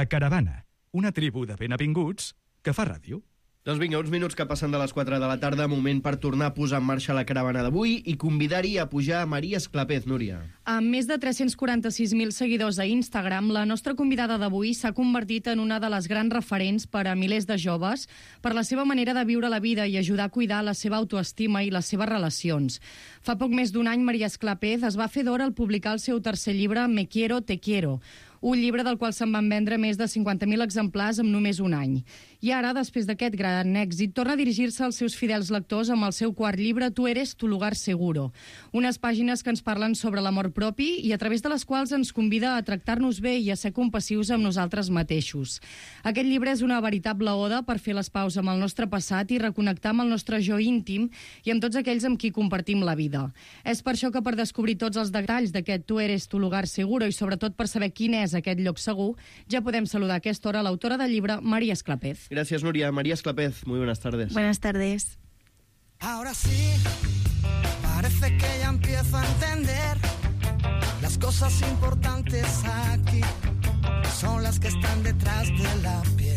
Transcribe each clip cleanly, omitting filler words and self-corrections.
La Caravana, una tribu de benvinguts que fa ràdio. Doncs vinga, uns minuts que passen de les 4 de la tarda, moment per tornar a posar en marxa la caravana d'avui i convidar-hi a pujar a Maria Esclapez, Núria. Amb més de 346.000 seguidors a Instagram, la nostra convidada d'avui s'ha convertit en una de les grans referents per a milers de joves per la seva manera de viure la vida i ajudar a cuidar la seva autoestima i les seves relacions. Fa poc més d'un any, Maria Esclapez es va fer d'or al publicar el seu tercer llibre Me quiero, te quiero, un llibre del qual se'n van vendre més de 50.000 exemplars en només un any. I ara, després d'aquest gran èxit, torna a dirigir-se als seus fidels lectors amb el seu quart llibre Tu eres tu lugar seguro. Unes pàgines que ens parlen sobre l'amor propi i a través de les quals ens convida a tractar-nos bé i a ser compassius amb nosaltres mateixos. Aquest llibre és una veritable oda per fer les paus amb el nostre passat i reconnectar amb el nostre jo íntim i amb tots aquells amb qui compartim la vida. És per això que per descobrir tots els detalls d'aquest Tu eres tu lugar seguro i sobretot per saber quin és aquest lloc segur, ja podem saludar a aquesta hora l'autora del llibre, Maria Esclapez. Gracias, Núria. María Esclapez, muy buenas tardes. Buenas tardes. Ahora sí, parece que ya empiezo a entender las cosas importantes aquí son las que están detrás de la piel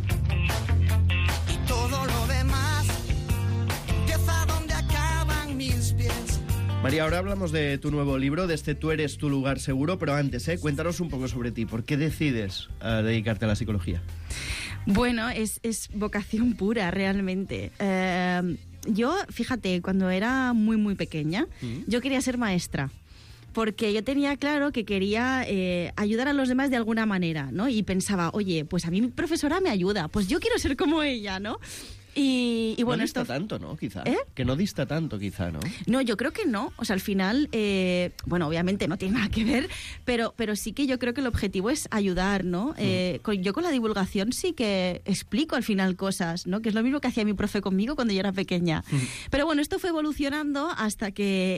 y todo lo demás empieza donde acaban mis pies. María, ahora hablamos de tu nuevo libro, de Tú eres tu lugar seguro, pero antes, cuéntanos un poco sobre ti. ¿Por qué decides dedicarte a la psicología? Bueno, es vocación pura, realmente. Yo, fíjate, cuando era muy, muy pequeña, yo quería ser maestra. Porque yo tenía claro que quería ayudar a los demás de alguna manera, ¿no? Y pensaba, oye, pues a mí mi profesora me ayuda, pues yo quiero ser como ella, ¿no? Y bueno, no dista tanto, ¿no? Quizá. Que no dista tanto, quizá, ¿no? No, yo creo que no. O sea, al final, bueno, obviamente no tiene nada que ver, pero sí que yo creo que el objetivo es ayudar, ¿no? Yo con la divulgación sí que explico al final cosas, ¿no? Que es lo mismo que hacía mi profe conmigo cuando yo era pequeña. Pero bueno, esto fue evolucionando hasta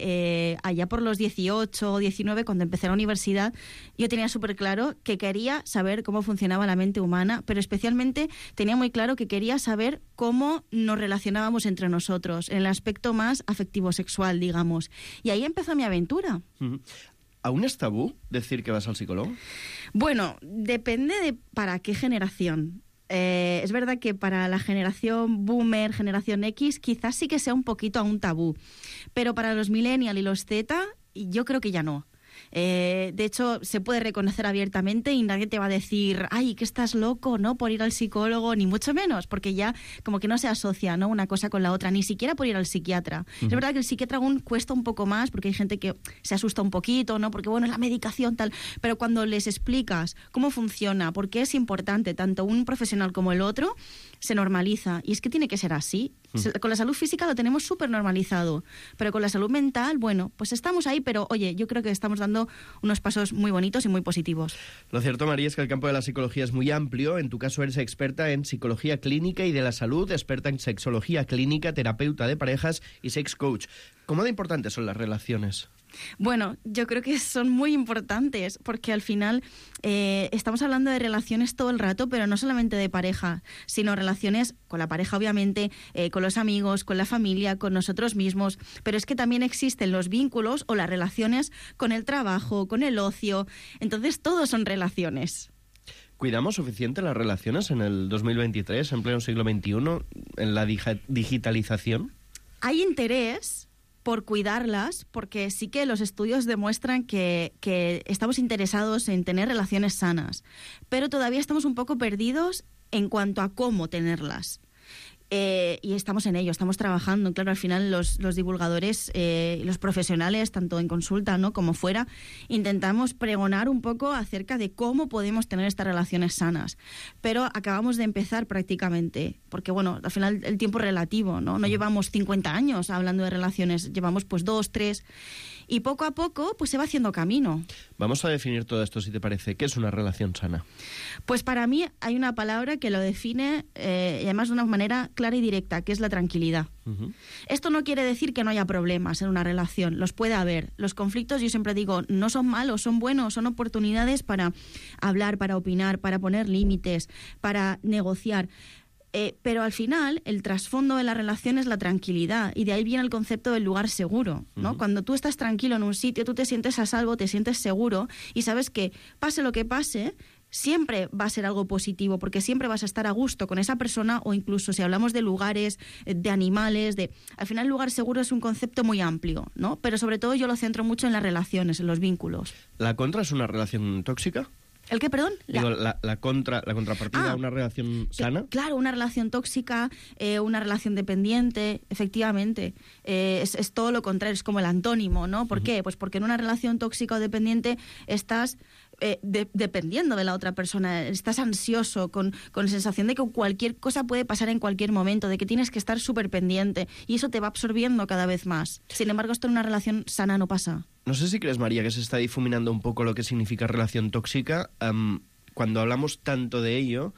que allá por los 18 o 19, cuando empecé la universidad, yo tenía súper claro que quería saber cómo funcionaba la mente humana, pero especialmente tenía muy claro que quería saber cómo nos relacionábamos entre nosotros, en el aspecto más afectivo-sexual, digamos. Y ahí empezó mi aventura. ¿Aún es tabú decir que vas al psicólogo? Bueno, depende de para qué generación. Es verdad que para la generación boomer, generación X, quizás sí que sea un poquito aún tabú. Pero para los millennial y los Z, yo creo que ya no. De hecho, se puede reconocer abiertamente y nadie te va a decir, ay, que estás loco, ¿no? Por ir al psicólogo, ni mucho menos, porque ya como que no se asocia, ¿no? Una cosa con la otra, ni siquiera por ir al psiquiatra. Es verdad que el psiquiatra aún cuesta un poco más, porque hay gente que se asusta un poquito, ¿no? Porque, bueno, es la medicación, tal. Pero cuando les explicas cómo funciona, por qué es importante tanto un profesional como el otro, se normaliza. Y es que tiene que ser así. Con la salud física lo tenemos súper normalizado, pero con la salud mental, bueno, pues estamos ahí, pero oye, yo creo que estamos dando unos pasos muy bonitos y muy positivos. Lo cierto, María, es que el campo de la psicología es muy amplio. En tu caso eres experta en psicología clínica y de la salud, experta en sexología clínica, terapeuta de parejas y sex coach. ¿Cómo de importantes son las relaciones? Bueno, yo creo que son muy importantes porque al final estamos hablando de relaciones todo el rato, pero no solamente de pareja, sino relaciones con la pareja, obviamente, con los amigos, con la familia, con nosotros mismos, pero es que también existen los vínculos o las relaciones con el trabajo, con el ocio, entonces todos son relaciones. ¿Cuidamos suficiente las relaciones en el 2023, en pleno siglo XXI, en la digitalización? Hay interés por cuidarlas, porque sí que los estudios demuestran que estamos interesados en tener relaciones sanas, pero todavía estamos un poco perdidos en cuanto a cómo tenerlas. Y estamos en ello, estamos trabajando. Claro, al final los divulgadores, los profesionales, tanto en consulta, ¿no?, como fuera, intentamos pregonar un poco acerca de cómo podemos tener estas relaciones sanas. Pero acabamos de empezar prácticamente, porque bueno, al final el tiempo es relativo, ¿no? No llevamos 50 años hablando de relaciones, llevamos pues 2, 3... Y poco a poco pues se va haciendo camino. Vamos a definir todo esto, si te parece. ¿Qué es una relación sana? Pues para mí hay una palabra que lo define, y además de una manera clara y directa, que es la tranquilidad. Esto no quiere decir que no haya problemas en una relación, los puede haber. Los conflictos, yo siempre digo, no son malos, son buenos, son oportunidades para hablar, para opinar, para poner límites, para negociar. Pero al final el trasfondo de la relación es la tranquilidad, y de ahí viene el concepto del lugar seguro, ¿no? Cuando tú estás tranquilo en un sitio, tú te sientes a salvo, te sientes seguro y sabes que pase lo que pase, siempre va a ser algo positivo, porque siempre vas a estar a gusto con esa persona, o incluso si hablamos de lugares, de animales, al final el lugar seguro es un concepto muy amplio, ¿no? Pero sobre todo yo lo centro mucho en las relaciones, en los vínculos. ¿La contra es una relación tóxica? ¿El qué, perdón? Digo, la contrapartida a una relación sana. Claro, una relación tóxica, una relación dependiente, efectivamente. Es todo lo contrario, es como el antónimo, ¿no? ¿Por qué? Pues porque en una relación tóxica o dependiente estás dependiendo de la otra persona, estás ansioso, con la sensación de que cualquier cosa puede pasar en cualquier momento, de que tienes que estar súper pendiente, y eso te va absorbiendo cada vez más. Sin embargo, esto en una relación sana no pasa. No sé si crees, María, que se está difuminando un poco lo que significa relación tóxica cuando hablamos tanto de ello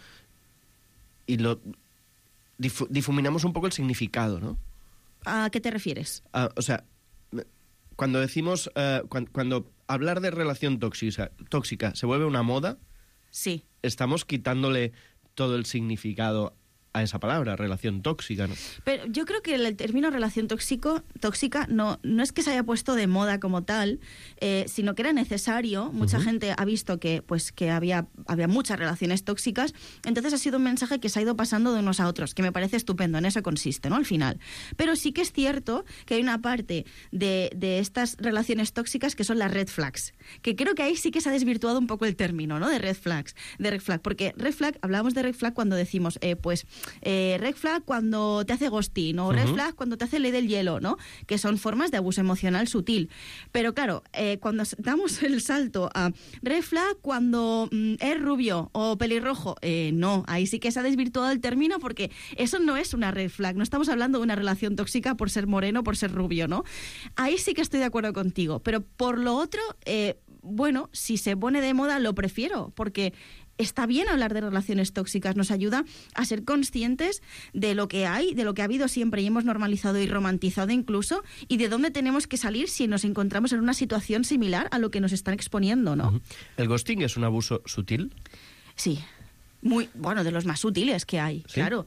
y difuminamos un poco el significado, ¿no? ¿A qué te refieres? O sea, cuando decimos, cuando hablar de relación tóxica se vuelve una moda, sí, estamos quitándole todo el significado a esa palabra, relación tóxica, ¿no? Pero yo creo que el término relación tóxica no es que se haya puesto de moda como tal, sino que era necesario. Mucha gente ha visto que había muchas relaciones tóxicas, entonces ha sido un mensaje que se ha ido pasando de unos a otros, que me parece estupendo, en eso consiste, ¿no? Al final. Pero sí que es cierto que hay una parte de estas relaciones tóxicas que son las red flags, que creo que ahí sí que se ha desvirtuado un poco el término, ¿no? De red flag, porque red flag, hablamos de red flag cuando decimos, red flag cuando te hace ghosting, o red flag cuando te hace ley del hielo, ¿no? Que son formas de abuso emocional sutil. Pero claro, cuando damos el salto a red flag cuando es rubio o pelirrojo, no, ahí sí que se ha desvirtuado el término, porque eso no es una red flag, no estamos hablando de una relación tóxica por ser moreno, por ser rubio, ¿no? Ahí sí que estoy de acuerdo contigo, pero por lo otro, bueno, si se pone de moda lo prefiero, porque está bien hablar de relaciones tóxicas, nos ayuda a ser conscientes de lo que hay, de lo que ha habido siempre y hemos normalizado y romantizado incluso, y de dónde tenemos que salir si nos encontramos en una situación similar a lo que nos están exponiendo, ¿no? ¿El ghosting es un abuso sutil? Sí. Muy, bueno, de los más sutiles que hay. ¿Sí? Claro.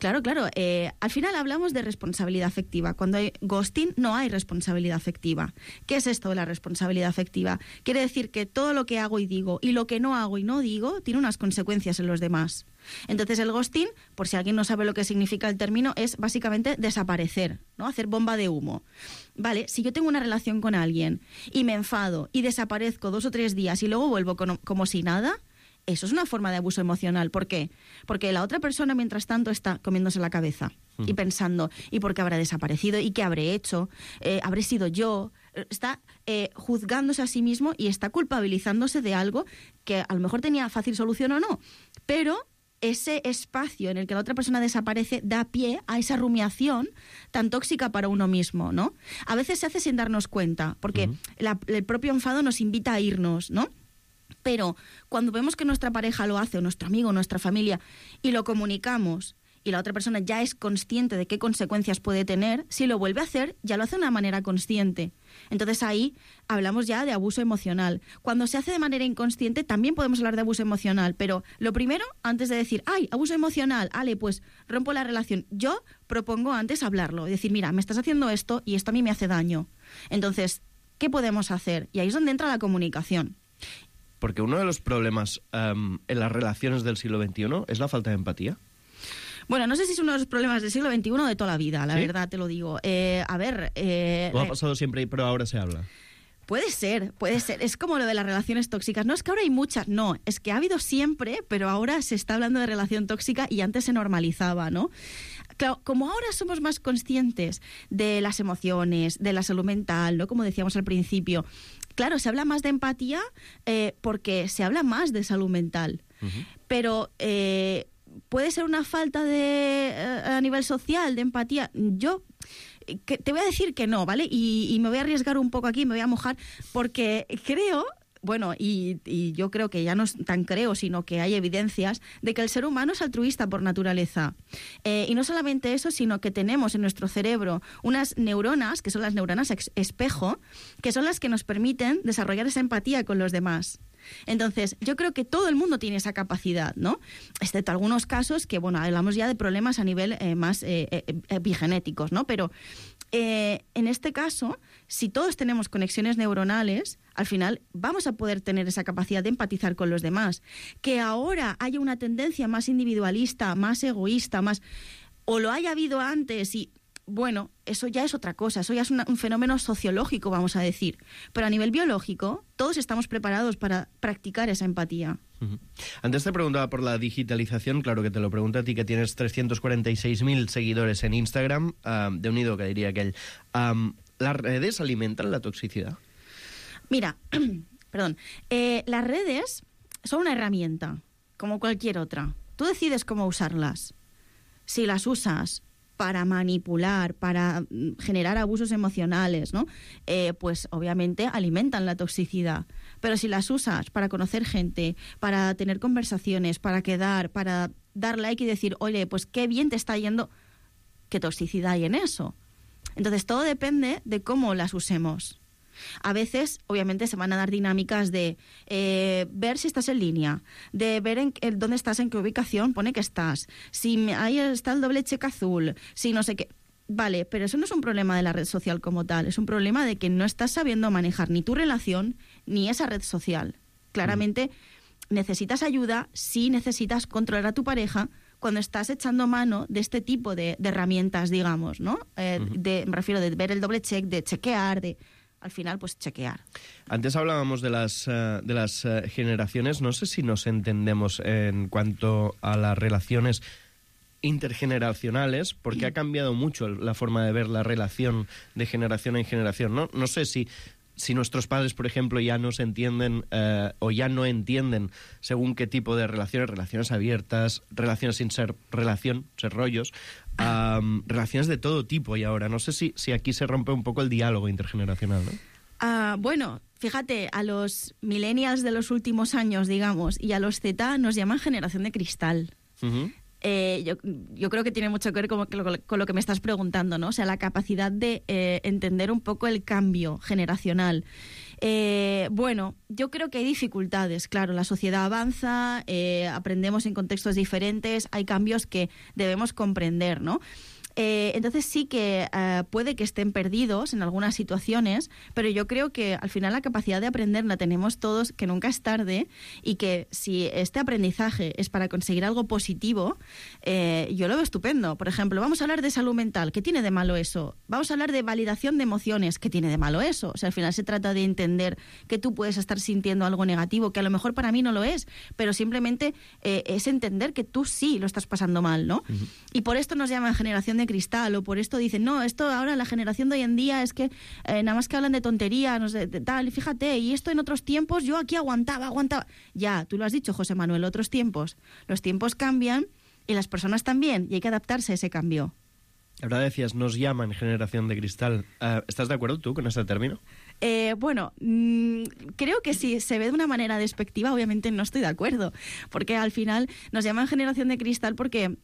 Al final hablamos de responsabilidad afectiva. Cuando hay ghosting no hay responsabilidad afectiva. ¿Qué es esto de la responsabilidad afectiva? Quiere decir que todo lo que hago y digo y lo que no hago y no digo tiene unas consecuencias en los demás. Entonces el ghosting, por si alguien no sabe lo que significa el término, es básicamente desaparecer, ¿no? Hacer bomba de humo. Vale, si yo tengo una relación con alguien y me enfado y desaparezco 2 o 3 días y luego vuelvo como si nada, eso es una forma de abuso emocional. ¿Por qué? Porque la otra persona, mientras tanto, está comiéndose la cabeza y pensando, ¿y por qué habrá desaparecido? ¿Y qué habré hecho? ¿Habré sido yo? Está juzgándose a sí mismo y está culpabilizándose de algo que a lo mejor tenía fácil solución o no. Pero ese espacio en el que la otra persona desaparece da pie a esa rumiación tan tóxica para uno mismo, ¿no? A veces se hace sin darnos cuenta, porque el propio enfado nos invita a irnos, ¿no? Pero cuando vemos que nuestra pareja lo hace, o nuestro amigo, o nuestra familia, y lo comunicamos, y la otra persona ya es consciente de qué consecuencias puede tener, si lo vuelve a hacer, ya lo hace de una manera consciente. Entonces ahí hablamos ya de abuso emocional. Cuando se hace de manera inconsciente también podemos hablar de abuso emocional, pero lo primero, antes de decir, ¡ay, abuso emocional! Ale, pues rompo la relación. Yo propongo antes hablarlo, decir, mira, me estás haciendo esto y esto a mí me hace daño. Entonces, ¿qué podemos hacer? Y ahí es donde entra la comunicación. Porque uno de los problemas en las relaciones del siglo XXI es la falta de empatía. Bueno, no sé si es uno de los problemas del siglo XXI o de toda la vida, la verdad, te lo digo. A ver... ¿O ha pasado siempre, pero ahora se habla? Puede ser. Es como lo de las relaciones tóxicas. No es que ahora hay muchas, no. Es que ha habido siempre, pero ahora se está hablando de relación tóxica y antes se normalizaba, ¿no? Claro, como ahora somos más conscientes de las emociones, de la salud mental, ¿no? Como decíamos al principio, claro, se habla más de empatía porque se habla más de salud mental. Pero puede ser una falta a nivel social de empatía. Yo te voy a decir que no, ¿vale? Y me voy a arriesgar un poco aquí, me voy a mojar, porque creo... Bueno, y yo creo que ya no es tan creo, sino que hay evidencias de que el ser humano es altruista por naturaleza. Y no solamente eso, sino que tenemos en nuestro cerebro unas neuronas, que son las neuronas espejo, que son las que nos permiten desarrollar esa empatía con los demás. Entonces, yo creo que todo el mundo tiene esa capacidad, ¿no? Excepto algunos casos que, bueno, hablamos ya de problemas a nivel más epigenéticos, ¿no? Pero en este caso, si todos tenemos conexiones neuronales, al final vamos a poder tener esa capacidad de empatizar con los demás. Que ahora haya una tendencia más individualista, más egoísta, más... o lo haya habido antes y... bueno, eso ya es otra cosa, eso ya es un fenómeno sociológico, vamos a decir. Pero a nivel biológico, todos estamos preparados para practicar esa empatía. Uh-huh. Antes te preguntaba por la digitalización, claro que te lo pregunto a ti, que tienes 346.000 seguidores en Instagram, de unido que diría aquell. ¿Las redes alimentan la toxicidad? Mira, perdón, las redes son una herramienta, como cualquier otra. Tú decides cómo usarlas. Si las usas para manipular, para generar abusos emocionales, ¿no? Pues obviamente alimentan la toxicidad. Pero si las usas para conocer gente, para tener conversaciones, para quedar, para dar like y decir, oye, pues qué bien te está yendo, ¿qué toxicidad hay en eso? Entonces todo depende de cómo las usemos. A veces, obviamente, se van a dar dinámicas de ver si estás en línea, de ver dónde estás, en qué ubicación pone que estás, si ahí está el doble check azul, si no sé qué. Vale, pero eso no es un problema de la red social como tal, es un problema de que no estás sabiendo manejar ni tu relación ni esa red social. Claramente necesitas ayuda si necesitas controlar a tu pareja cuando estás echando mano de este tipo de herramientas, digamos, ¿no? Me refiero de ver el doble check, de chequear, de... al final, pues chequear. Antes hablábamos de las generaciones. No sé si nos entendemos en cuanto a las relaciones intergeneracionales, porque ha cambiado mucho la forma de ver la relación de generación en generación, ¿no? No sé si nuestros padres, por ejemplo, ya no se entienden o ya no entienden según qué tipo de relaciones abiertas, relaciones sin ser relación, ser rollos, relaciones de todo tipo. Y ahora no sé si aquí se rompe un poco el diálogo intergeneracional, ¿no? Bueno, fíjate, a los millennials de los últimos años, digamos, y a los Z nos llaman generación de cristal. Uh-huh. Yo creo que tiene mucho que ver con lo que me estás preguntando, ¿no? O sea, la capacidad de entender un poco el cambio generacional. Bueno, yo creo que hay dificultades, claro, la sociedad avanza, aprendemos en contextos diferentes, hay cambios que debemos comprender, ¿no? Entonces sí que puede que estén perdidos en algunas situaciones, pero yo creo que al final la capacidad de aprender la tenemos todos, que nunca es tarde, y que si este aprendizaje es para conseguir algo positivo, yo lo veo estupendo. Por ejemplo, vamos a hablar de salud mental, ¿qué tiene de malo eso? Vamos a hablar de validación de emociones, ¿qué tiene de malo eso? O sea, al final se trata de entender que tú puedes estar sintiendo algo negativo, que a lo mejor para mí no lo es, pero simplemente es entender que tú sí lo estás pasando mal, ¿no? Uh-huh. Y por esto nos llaman generación de cristal, o por esto dicen, no, esto ahora la generación de hoy en día es que nada más que hablan de tontería, no sé, tal, fíjate, y esto en otros tiempos yo aquí aguantaba. Ya, tú lo has dicho, José Manuel, otros tiempos. Los tiempos cambian y las personas también, y hay que adaptarse a ese cambio. Ahora decías, nos llaman generación de cristal. ¿Estás de acuerdo tú con ese término? Bueno, creo que si se ve de una manera despectiva, obviamente no estoy de acuerdo, porque al final nos llaman generación de cristal porque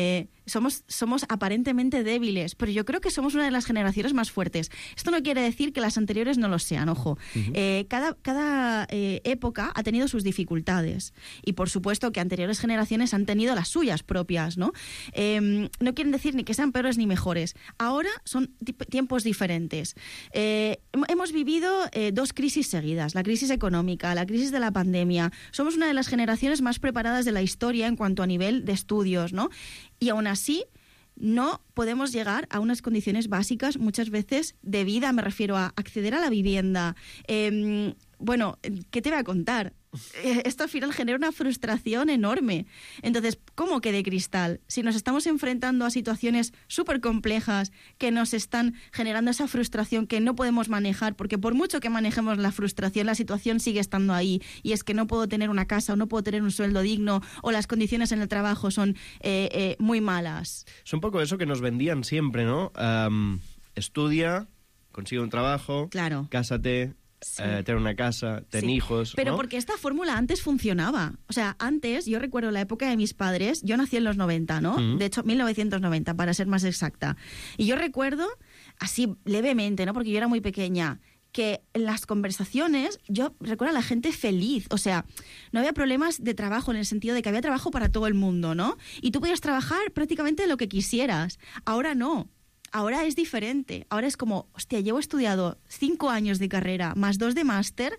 somos aparentemente débiles, pero yo creo que somos una de las generaciones más fuertes. Esto no quiere decir que las anteriores no lo sean, ojo. Uh-huh. Cada época ha tenido sus dificultades, y por supuesto que anteriores generaciones han tenido las suyas propias, ¿no? No quieren decir ni que sean peores ni mejores. Ahora son tiempos diferentes. Hemos vivido dos crisis seguidas, la crisis económica, la crisis de la pandemia. Somos una de las generaciones más preparadas de la historia en cuanto a nivel de estudios, ¿no? Y aún así no podemos llegar a unas condiciones básicas muchas veces de vida, me refiero a acceder a la vivienda. Bueno, ¿qué te voy a contar? Esto al final genera una frustración enorme. Entonces, ¿cómo que de cristal? Si nos estamos enfrentando a situaciones súper complejas que nos están generando esa frustración que no podemos manejar, porque por mucho que manejemos la frustración, la situación sigue estando ahí, y es que no puedo tener una casa, o no puedo tener un sueldo digno, o las condiciones en el trabajo son muy malas. Es un poco eso que nos vendían siempre, ¿no? Estudia, consigue un trabajo, claro, cásate... Sí. Tener una casa, tener hijos... Pero ¿no? Porque esta fórmula antes funcionaba. O sea, antes, yo recuerdo la época de mis padres, yo nací en los 90, ¿no? Uh-huh. De hecho, 1990, para ser más exacta. Y yo recuerdo, así levemente, ¿no? Porque yo era muy pequeña, que en las conversaciones yo recuerdo a la gente feliz. O sea, no había problemas de trabajo, en el sentido de que había trabajo para todo el mundo, ¿no? Y tú podías trabajar prácticamente lo que quisieras. Ahora no. ahora es diferente. Ahora es como, hostia, llevo estudiado 5 años de carrera más 2 de máster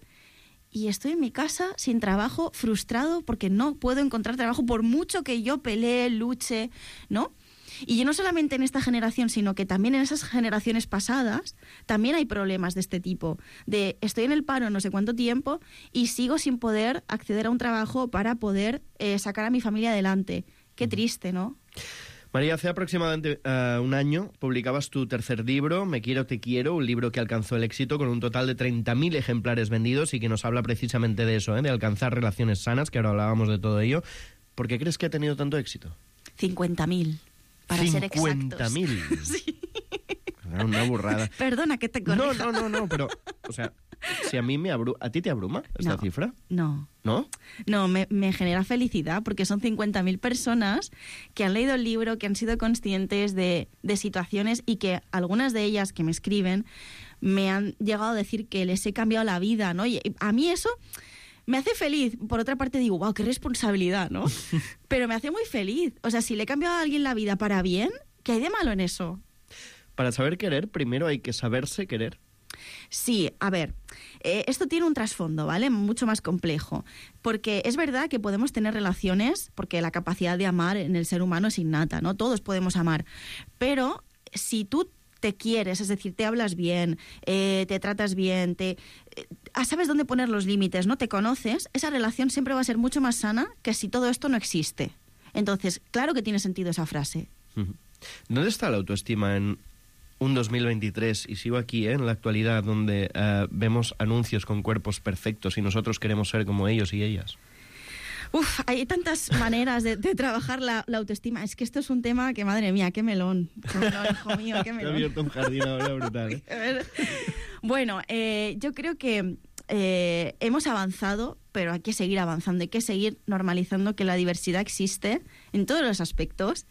y estoy en mi casa sin trabajo, frustrado porque no puedo encontrar trabajo por mucho que yo pelee, luche, ¿no? Y no solamente en esta generación, sino que también en esas generaciones pasadas también hay problemas de este tipo. De estoy en el paro no sé cuánto tiempo y sigo sin poder acceder a un trabajo para poder sacar a mi familia adelante. Qué triste, ¿no? María, hace aproximadamente un año publicabas tu tercer libro, Me quiero, te quiero, un libro que alcanzó el éxito con un total de 30.000 ejemplares vendidos y que nos habla precisamente de eso, de alcanzar relaciones sanas, que ahora hablábamos de todo ello. ¿Por qué crees que ha tenido tanto éxito? 50.000. Para ser exactos. 50.000. Sí. Una burrada. Perdona que te corrija. No, pero, o sea, si a mí ¿a ti te abruma esta cifra? No. ¿No? No, me genera felicidad porque son 50.000 personas que han leído el libro, que han sido conscientes de situaciones y que algunas de ellas que me escriben me han llegado a decir que les he cambiado la vida, ¿no? Y a mí eso me hace feliz. Por otra parte digo, wow, qué responsabilidad, ¿no? Pero me hace muy feliz. O sea, si le he cambiado a alguien la vida para bien, ¿qué hay de malo en eso? Para saber querer, primero hay que saberse querer. Sí, a ver, esto tiene un trasfondo, ¿vale? Mucho más complejo. Porque es verdad que podemos tener relaciones, porque la capacidad de amar en el ser humano es innata, ¿no? Todos podemos amar. Pero si tú te quieres, es decir, te hablas bien, te tratas bien, sabes dónde poner los límites, ¿no? Te conoces, esa relación siempre va a ser mucho más sana que si todo esto no existe. Entonces, claro que tiene sentido esa frase. ¿Dónde está la autoestima en un 2023? Y sigo aquí, en la actualidad, donde vemos anuncios con cuerpos perfectos y nosotros queremos ser como ellos y ellas. Uf, hay tantas maneras de trabajar la autoestima. Es que esto es un tema que, madre mía, qué melón. Qué melón, hijo mío, qué melón. Te ha abierto un jardín ahora brutal. Bueno, yo creo que hemos avanzado, pero hay que seguir avanzando. Hay que seguir normalizando que la diversidad existe en todos los aspectos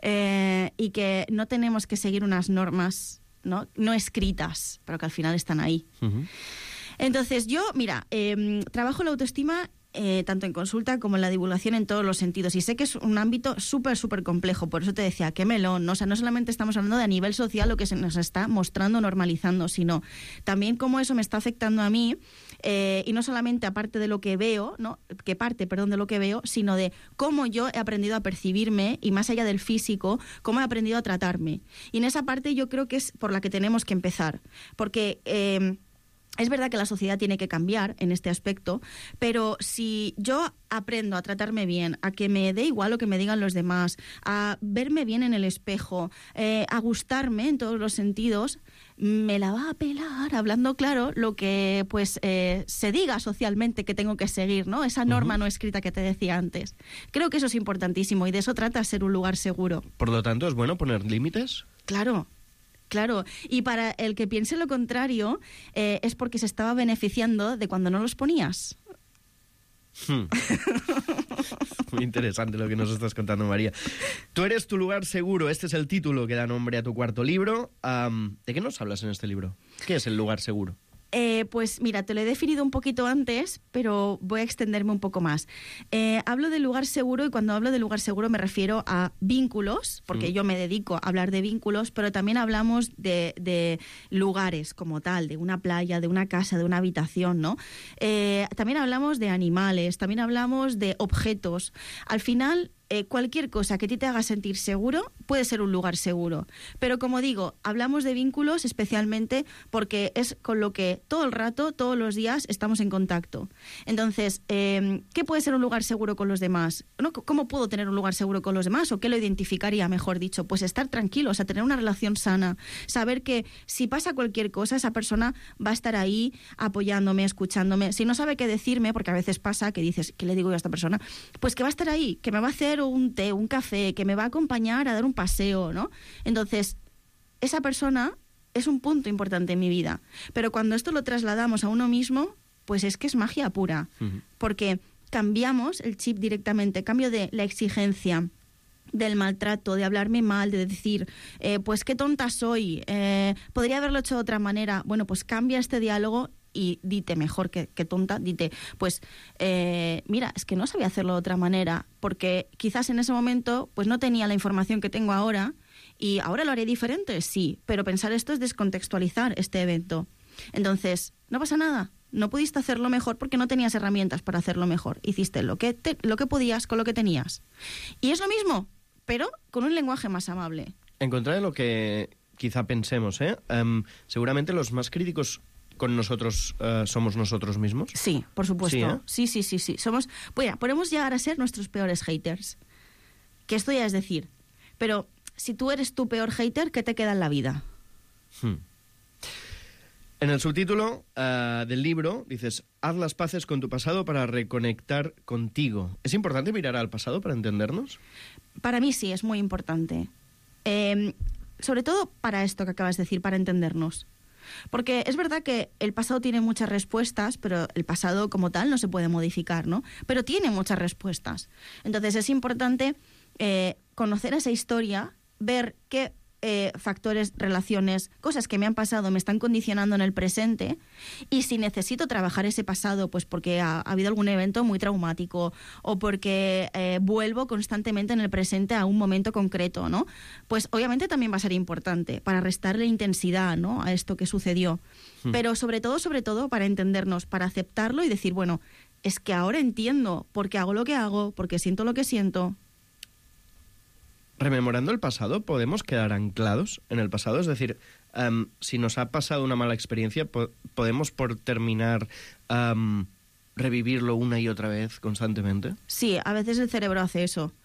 y que no tenemos que seguir unas normas no escritas, pero que al final están ahí. Uh-huh. Entonces, yo, mira, trabajo la autoestima tanto en consulta como en la divulgación en todos los sentidos. Y sé que es un ámbito súper, súper complejo. Por eso te decía, qué melón, ¿no? O sea, no solamente estamos hablando de a nivel social lo que se nos está mostrando, normalizando, sino también cómo eso me está afectando a mí, y no solamente aparte de lo que veo, ¿no? Que parte, perdón, de lo que veo, sino de cómo yo he aprendido a percibirme y más allá del físico, cómo he aprendido a tratarme. Y en esa parte yo creo que es por la que tenemos que empezar. Porque es verdad que la sociedad tiene que cambiar en este aspecto, pero si yo aprendo a tratarme bien, a que me dé igual lo que me digan los demás, a verme bien en el espejo, a gustarme en todos los sentidos, me la va a pelar, hablando claro, lo que pues se diga socialmente que tengo que seguir, ¿no? Esa norma no escrita que te decía antes. Creo que eso es importantísimo y de eso trata ser un lugar seguro. Por lo tanto, ¿es bueno poner límites? Claro. Claro, y para el que piense lo contrario, es porque se estaba beneficiando de cuando no los ponías. Muy interesante lo que nos estás contando, María. Tú eres tu lugar seguro, este es el título que da nombre a tu cuarto libro. ¿De qué nos hablas en este libro? ¿Qué es el lugar seguro? Pues mira, te lo he definido un poquito antes, pero voy a extenderme un poco más. Hablo de lugar seguro y cuando hablo de lugar seguro me refiero a vínculos, porque yo me dedico a hablar de vínculos, pero también hablamos de lugares como tal, de una playa, de una casa, de una habitación, ¿no? También hablamos de animales, también hablamos de objetos. Al final, cualquier cosa que a ti te haga sentir seguro puede ser un lugar seguro. Pero como digo, hablamos de vínculos especialmente porque es con lo que todo el rato, todos los días estamos en contacto. Entonces, ¿qué puede ser un lugar seguro con los demás? ¿No? ¿Cómo puedo tener un lugar seguro con los demás? ¿O qué lo identificaría, mejor dicho? Pues estar tranquilo, o sea, tener una relación sana. Saber que si pasa cualquier cosa, esa persona va a estar ahí apoyándome, escuchándome. Si no sabe qué decirme, porque a veces pasa que dices, ¿qué le digo yo a esta persona? Pues que va a estar ahí, que me va a hacer un té, un café, que me va a acompañar a dar un paseo, ¿no? Entonces, esa persona es un punto importante en mi vida. Pero cuando esto lo trasladamos a uno mismo, pues es que es magia pura. Uh-huh. Porque cambiamos el chip directamente, cambio de la exigencia, del maltrato, de hablarme mal, de decir, pues qué tonta soy, podría haberlo hecho de otra manera. Bueno, pues cambia este diálogo y dite mejor que tonta, dite, pues mira, es que no sabía hacerlo de otra manera, porque quizás en ese momento pues no tenía la información que tengo ahora ¿Y ahora lo haré diferente? Sí, pero pensar esto es descontextualizar este evento. Entonces, no pasa nada. No pudiste hacerlo mejor porque no tenías herramientas para hacerlo mejor. Hiciste lo que podías con lo que tenías. Y es lo mismo, pero con un lenguaje más amable. En contra de lo que quizá pensemos, seguramente los más críticos con nosotros somos nosotros mismos. Sí, por supuesto. Sí. Sí. Podemos llegar a ser nuestros peores haters. Que esto ya es decir. Pero si tú eres tu peor hater, ¿qué te queda en la vida? En el subtítulo del libro dices: haz las paces con tu pasado para reconectar contigo. ¿Es importante mirar al pasado para entendernos? Para mí sí, es muy importante. Sobre todo para esto que acabas de decir, para entendernos. Porque es verdad que el pasado tiene muchas respuestas, pero el pasado como tal no se puede modificar, ¿no? Pero tiene muchas respuestas. Entonces es importante conocer esa historia, ver qué factores, relaciones, cosas que me han pasado me están condicionando en el presente, y si necesito trabajar ese pasado, pues porque ha habido algún evento muy traumático o porque vuelvo constantemente en el presente a un momento concreto, ¿no? Pues obviamente también va a ser importante para restarle intensidad, ¿no?, a esto que sucedió. Pero sobre todo para entendernos, para aceptarlo y decir, bueno, es que ahora entiendo por qué hago lo que hago, por qué siento lo que siento. Rememorando el pasado, ¿podemos quedar anclados en el pasado? Es decir, si nos ha pasado una mala experiencia, ¿podemos por terminar revivirlo una y otra vez constantemente? Sí, a veces el cerebro hace eso.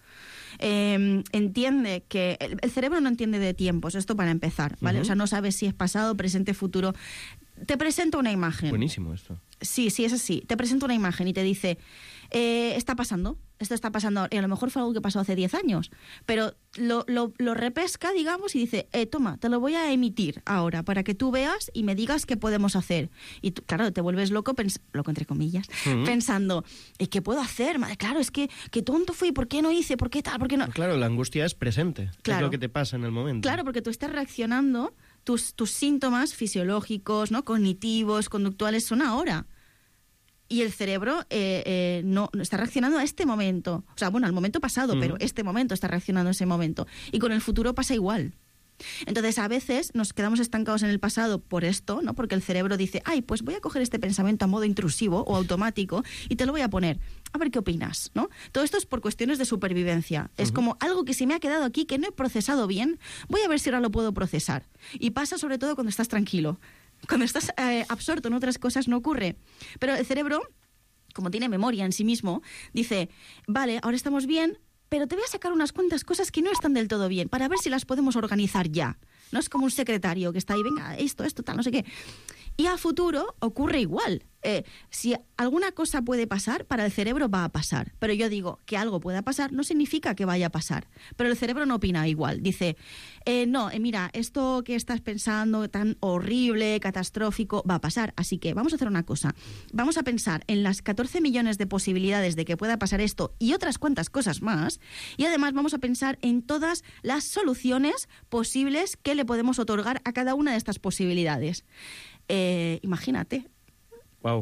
Entiende que... El cerebro no entiende de tiempos, esto para empezar, ¿vale? O sea, no sabe si es pasado, presente, futuro. Te presenta una imagen. Buenísimo esto. Sí, es así. Te presenta una imagen y te dice, está pasando, esto está pasando ahora. Y a lo mejor fue algo que pasó hace 10 años, pero lo repesca, digamos, y dice, toma, te lo voy a emitir ahora para que tú veas y me digas qué podemos hacer. Y tú, claro, te vuelves loco, loco entre comillas, pensando, ¿qué puedo hacer? Madre, claro, es que qué tonto fui, ¿por qué no hice? ¿Por qué tal? ¿Por qué no? Claro, la angustia es presente, claro. Es lo que te pasa en el momento. Claro, porque tú estás reaccionando, tus síntomas fisiológicos, ¿no?, cognitivos, conductuales, son ahora. Y el cerebro no está reaccionando a este momento. O sea, bueno, al momento pasado, pero este momento está reaccionando a ese momento. Y con el futuro pasa igual. Entonces, a veces nos quedamos estancados en el pasado por esto, ¿no? Porque el cerebro dice, ay, pues voy a coger este pensamiento a modo intrusivo o automático y te lo voy a poner. A ver qué opinas, ¿no? Todo esto es por cuestiones de supervivencia. Es como algo que se me ha quedado aquí que no he procesado bien. Voy a ver si ahora lo puedo procesar. Y pasa sobre todo cuando estás tranquilo. Cuando estás absorto en otras cosas no ocurre. Pero el cerebro, como tiene memoria en sí mismo, dice, vale, ahora estamos bien, pero te voy a sacar unas cuantas cosas que no están del todo bien, para ver si las podemos organizar ya. No es como un secretario que está ahí, venga, esto, tal, no sé qué. Y a futuro ocurre igual. Si alguna cosa puede pasar, para el cerebro va a pasar. Pero yo digo que algo pueda pasar no significa que vaya a pasar. Pero el cerebro no opina igual. Dice, mira, esto que estás pensando tan horrible, catastrófico, va a pasar. Así que vamos a hacer una cosa. Vamos a pensar en las 14 millones de posibilidades de que pueda pasar esto y otras cuantas cosas más. Y además vamos a pensar en todas las soluciones posibles que le podemos otorgar a cada una de estas posibilidades. Imagínate. Wow.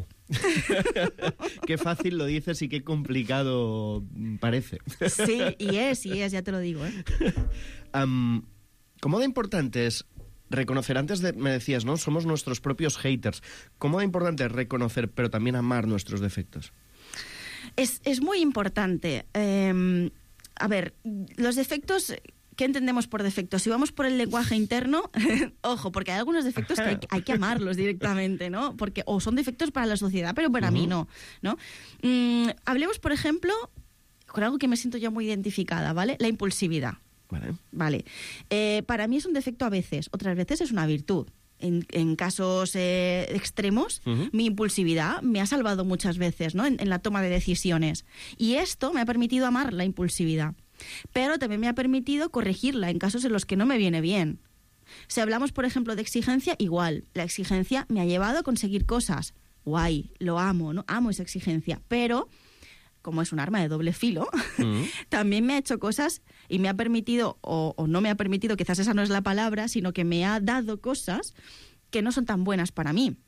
Qué fácil lo dices y qué complicado parece. Sí, y es, ya te lo digo. ¿Cómo de importante es reconocer? Antes me decías, ¿no? Somos nuestros propios haters. ¿Cómo de importante es reconocer, pero también amar nuestros defectos? Es muy importante. A ver, los defectos... ¿Qué entendemos por defectos? Si vamos por el lenguaje interno, ojo, porque hay algunos defectos que hay que amarlos directamente, ¿no? Porque o son defectos para la sociedad, pero para mí no, ¿no? Hablemos, por ejemplo, con algo que me siento yo muy identificada, ¿vale? La impulsividad. Vale. Para mí es un defecto a veces, otras veces es una virtud. En casos extremos, mi impulsividad me ha salvado muchas veces, ¿no? En la toma de decisiones. Y esto me ha permitido amar la impulsividad. Pero también me ha permitido corregirla en casos en los que no me viene bien. Si hablamos, por ejemplo, de exigencia, igual. La exigencia me ha llevado a conseguir cosas. Guay, lo amo, ¿no? Amo esa exigencia. Pero, como es un arma de doble filo, también me ha hecho cosas y me ha permitido, o no me ha permitido, quizás esa no es la palabra, sino que me ha dado cosas que no son tan buenas para mí.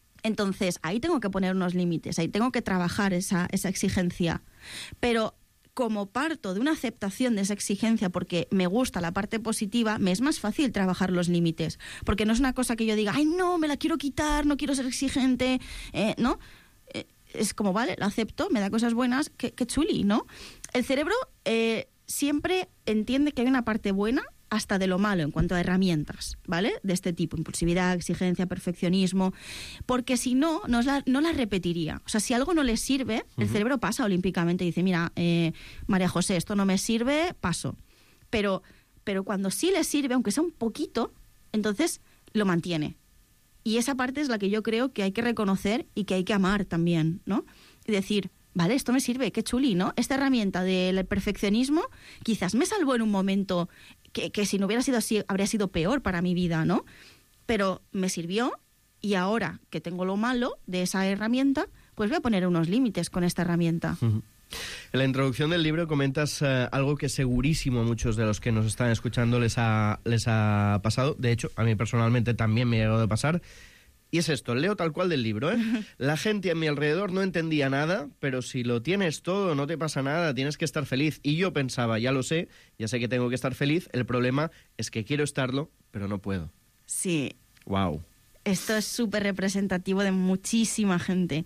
Entonces, ahí tengo que poner unos límites, ahí tengo que trabajar esa exigencia. Pero como parto de una aceptación de esa exigencia porque me gusta la parte positiva, me es más fácil trabajar los límites. Porque no es una cosa que yo diga, ay, no, me la quiero quitar, no quiero ser exigente, ¿no? Es como, vale, la acepto, me da cosas buenas, qué chuli, ¿no? El cerebro siempre entiende que hay una parte buena hasta de lo malo en cuanto a herramientas, ¿vale? De este tipo, impulsividad, exigencia, perfeccionismo, porque si no, no la repetiría. O sea, si algo no le sirve, el cerebro pasa olímpicamente y dice, mira, María José, esto no me sirve, paso. Pero cuando sí le sirve, aunque sea un poquito, entonces lo mantiene. Y esa parte es la que yo creo que hay que reconocer y que hay que amar también, ¿no? Y decir, vale, esto me sirve, qué chuli, ¿no? Esta herramienta del perfeccionismo quizás me salvó en un momento que si no hubiera sido así habría sido peor para mi vida, ¿no? Pero me sirvió y ahora que tengo lo malo de esa herramienta, pues voy a poner unos límites con esta herramienta. En la introducción del libro comentas algo que segurísimo a muchos de los que nos están escuchando les ha pasado. De hecho, a mí personalmente también me ha llegado a pasar. Y es esto, leo tal cual del libro, ¿eh? La gente a mi alrededor no entendía nada, pero si lo tienes todo, no te pasa nada, tienes que estar feliz. Y yo pensaba, ya lo sé, ya sé que tengo que estar feliz, el problema es que quiero estarlo, pero no puedo. Sí. Wow. Esto es súper representativo de muchísima gente.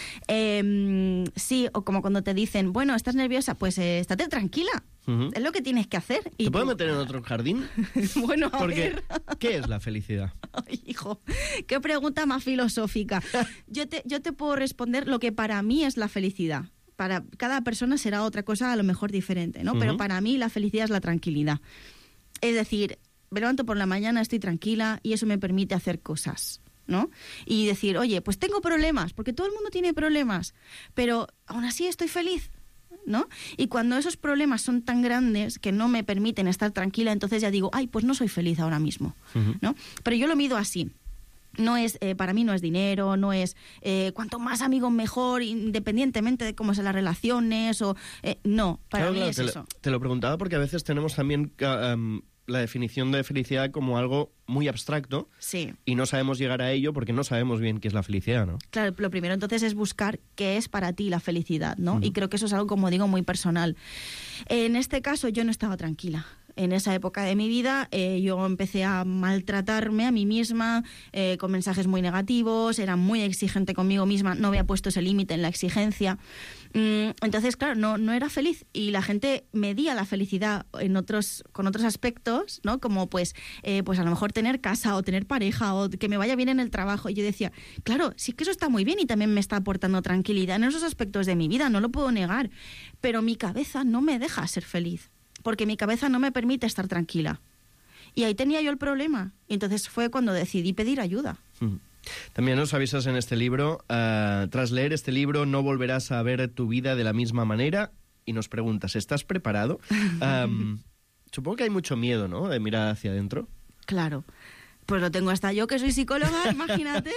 Sí, o como cuando te dicen, bueno, ¿estás nerviosa? Pues estate tranquila. Es lo que tienes que hacer. ¿Te puedo meter en otro jardín? Bueno, a Porque, ver. ¿qué es la felicidad? Ay, hijo, qué pregunta más filosófica. Yo te puedo responder lo que para mí es la felicidad. Para cada persona será otra cosa a lo mejor diferente, ¿no? Pero para mí la felicidad es la tranquilidad. Es decir, me levanto por la mañana, estoy tranquila y eso me permite hacer cosas, ¿no? Y decir, oye, pues tengo problemas, porque todo el mundo tiene problemas, pero aún así estoy feliz, ¿no? Y cuando esos problemas son tan grandes que no me permiten estar tranquila, entonces ya digo, ay, pues no soy feliz ahora mismo, ¿no? Pero yo lo mido así. No es, para mí no es dinero, no es cuanto más amigos mejor, independientemente de cómo sean las relaciones, o no, para mí es eso. Te lo preguntaba porque a veces tenemos también la definición de felicidad como algo muy abstracto, sí, y no sabemos llegar a ello porque no sabemos bien qué es la felicidad, ¿no? Claro, lo primero entonces es buscar qué es para ti la felicidad, ¿no? Y creo que eso es algo, como digo, muy personal. En este caso yo no estaba tranquila. En esa época de mi vida yo empecé a maltratarme a mí misma con mensajes muy negativos, era muy exigente conmigo misma, no había puesto ese límite en la exigencia. Entonces, claro, no era feliz y la gente medía la felicidad con otros aspectos, ¿no? Como pues a lo mejor tener casa o tener pareja o que me vaya bien en el trabajo. Y yo decía, claro, sí que eso está muy bien y también me está aportando tranquilidad en esos aspectos de mi vida, no lo puedo negar, pero mi cabeza no me deja ser feliz, porque mi cabeza no me permite estar tranquila. Y ahí tenía yo el problema. Y entonces fue cuando decidí pedir ayuda. También nos avisas en este libro, tras leer este libro no volverás a ver tu vida de la misma manera, y nos preguntas, ¿estás preparado? Supongo que hay mucho miedo, ¿no?, de mirar hacia adentro. Claro. Pues lo tengo hasta yo, que soy psicóloga, imagínate.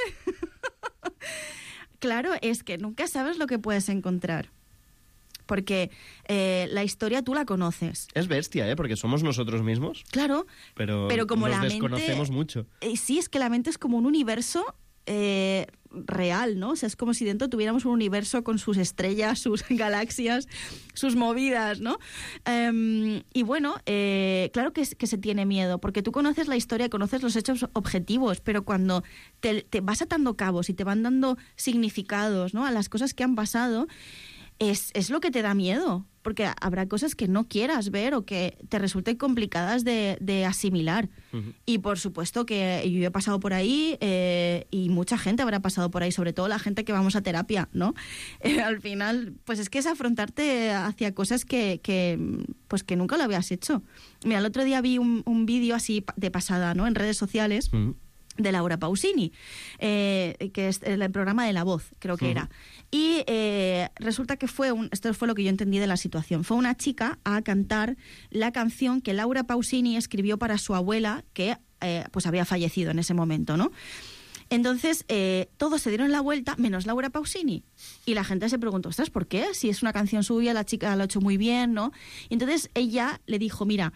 Claro, es que nunca sabes lo que puedes encontrar. Porque la historia tú la conoces. Es bestia, porque somos nosotros mismos. Claro, pero como nos la desconocemos mente, mucho. Sí, es que la mente es como un universo real, ¿no? O sea, es como si dentro tuviéramos un universo con sus estrellas, sus galaxias, sus movidas, ¿no? Y bueno, claro que se tiene miedo, porque tú conoces la historia, conoces los hechos objetivos, pero cuando te vas atando cabos y te van dando significados, ¿no?, a las cosas que han pasado, es lo que te da miedo, porque habrá cosas que no quieras ver o que te resulten complicadas de asimilar. Y por supuesto que yo he pasado por ahí y mucha gente habrá pasado por ahí, sobre todo la gente que vamos a terapia, ¿no? Al final, pues es que es afrontarte hacia cosas que nunca lo habías hecho. Mira, el otro día vi un vídeo así de pasada, ¿no?, en redes sociales, de Laura Pausini, que es el programa de La Voz, creo que era. Y resulta que esto fue lo que yo entendí de la situación, fue una chica a cantar la canción que Laura Pausini escribió para su abuela, que pues había fallecido en ese momento, ¿no? Entonces, todos se dieron la vuelta, menos Laura Pausini. Y la gente se preguntó, ostras, ¿por qué? Si es una canción suya, la chica lo ha hecho muy bien, ¿no? Y entonces ella le dijo, mira,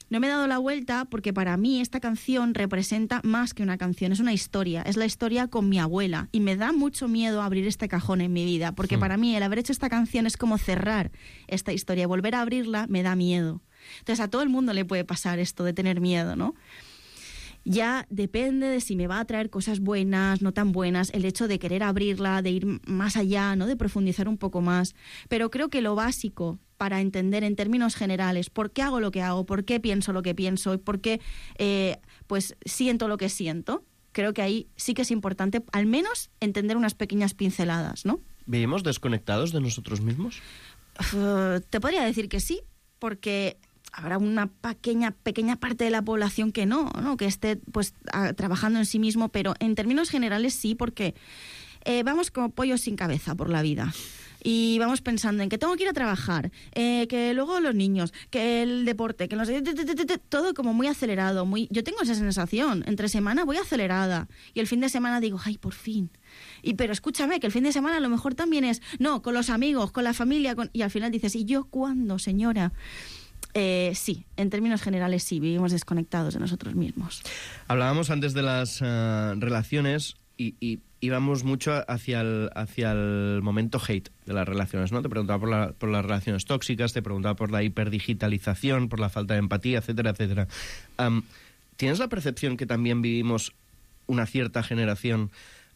No me he dado la vuelta porque para mí esta canción representa más que una canción, es una historia, es la historia con mi abuela y me da mucho miedo abrir este cajón en mi vida porque para mí el haber hecho esta canción es como cerrar esta historia, volver a abrirla me da miedo. Entonces a todo el mundo le puede pasar esto de tener miedo, ¿no? Ya depende de si me va a traer cosas buenas, no tan buenas, el hecho de querer abrirla, de ir más allá, ¿no? De profundizar un poco más. Pero creo que lo básico para entender en términos generales por qué hago lo que hago, por qué pienso lo que pienso y por qué pues siento lo que siento, creo que ahí sí que es importante al menos entender unas pequeñas pinceladas, ¿no? ¿Vivimos desconectados de nosotros mismos? Te podría decir que sí, porque habrá una pequeña parte de la población que no, que esté pues trabajando en sí mismo, pero en términos generales sí, porque vamos como pollos sin cabeza por la vida. Y vamos pensando en que tengo que ir a trabajar, que luego los niños, que el deporte, que no sé, todo como muy acelerado. Yo tengo esa sensación, entre semana voy acelerada y el fin de semana digo, ay, por fin. Pero escúchame, que el fin de semana a lo mejor también es, no, con los amigos, con la familia, y al final dices, ¿y yo cuándo, señora? Sí, en términos generales sí, vivimos desconectados de nosotros mismos. Hablábamos antes de las relaciones y íbamos mucho hacia el momento hate de las relaciones, ¿no? Te preguntaba por las relaciones tóxicas, te preguntaba por la hiperdigitalización, por la falta de empatía, etcétera, etcétera. ¿Tienes la percepción que también vivimos una cierta generación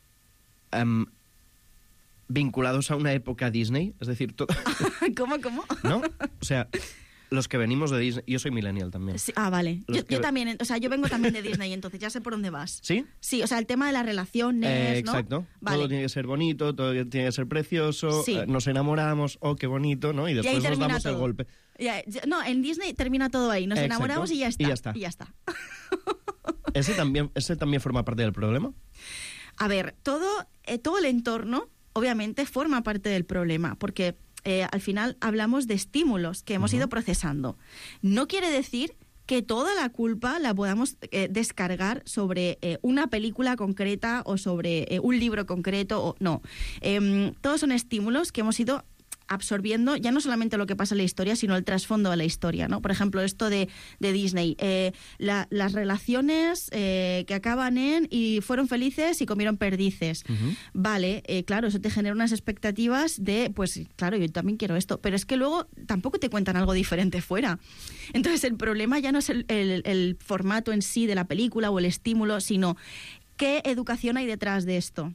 vinculados a una época Disney? Es decir, ¿Cómo? ¿No? O sea, los que venimos de Disney... Yo soy millennial también. Sí, vale. Yo también, o sea, yo vengo también de Disney, entonces ya sé por dónde vas. ¿Sí? Sí, o sea, el tema de las relaciones, exacto. ¿no? Vale. Todo tiene que ser bonito, todo tiene que ser precioso, sí. Nos enamoramos, qué bonito, ¿no? Y después nos damos todo el golpe. No, en Disney termina todo ahí, nos enamoramos y ya está. Y ya está. ¿Ese también forma parte del problema? A ver, todo el entorno, obviamente, forma parte del problema, porque al final hablamos de estímulos que hemos ido procesando. No quiere decir que toda la culpa la podamos descargar sobre una película concreta o sobre un libro concreto. No. Todos son estímulos que hemos ido absorbiendo ya no solamente lo que pasa en la historia, sino el trasfondo de la historia, ¿no? Por ejemplo, esto de Disney, las relaciones que acaban y fueron felices y comieron perdices. Vale, claro, eso te genera unas expectativas de, pues claro, yo también quiero esto, pero es que luego tampoco te cuentan algo diferente fuera. Entonces el problema ya no es el formato en sí de la película o el estímulo, sino qué educación hay detrás de esto.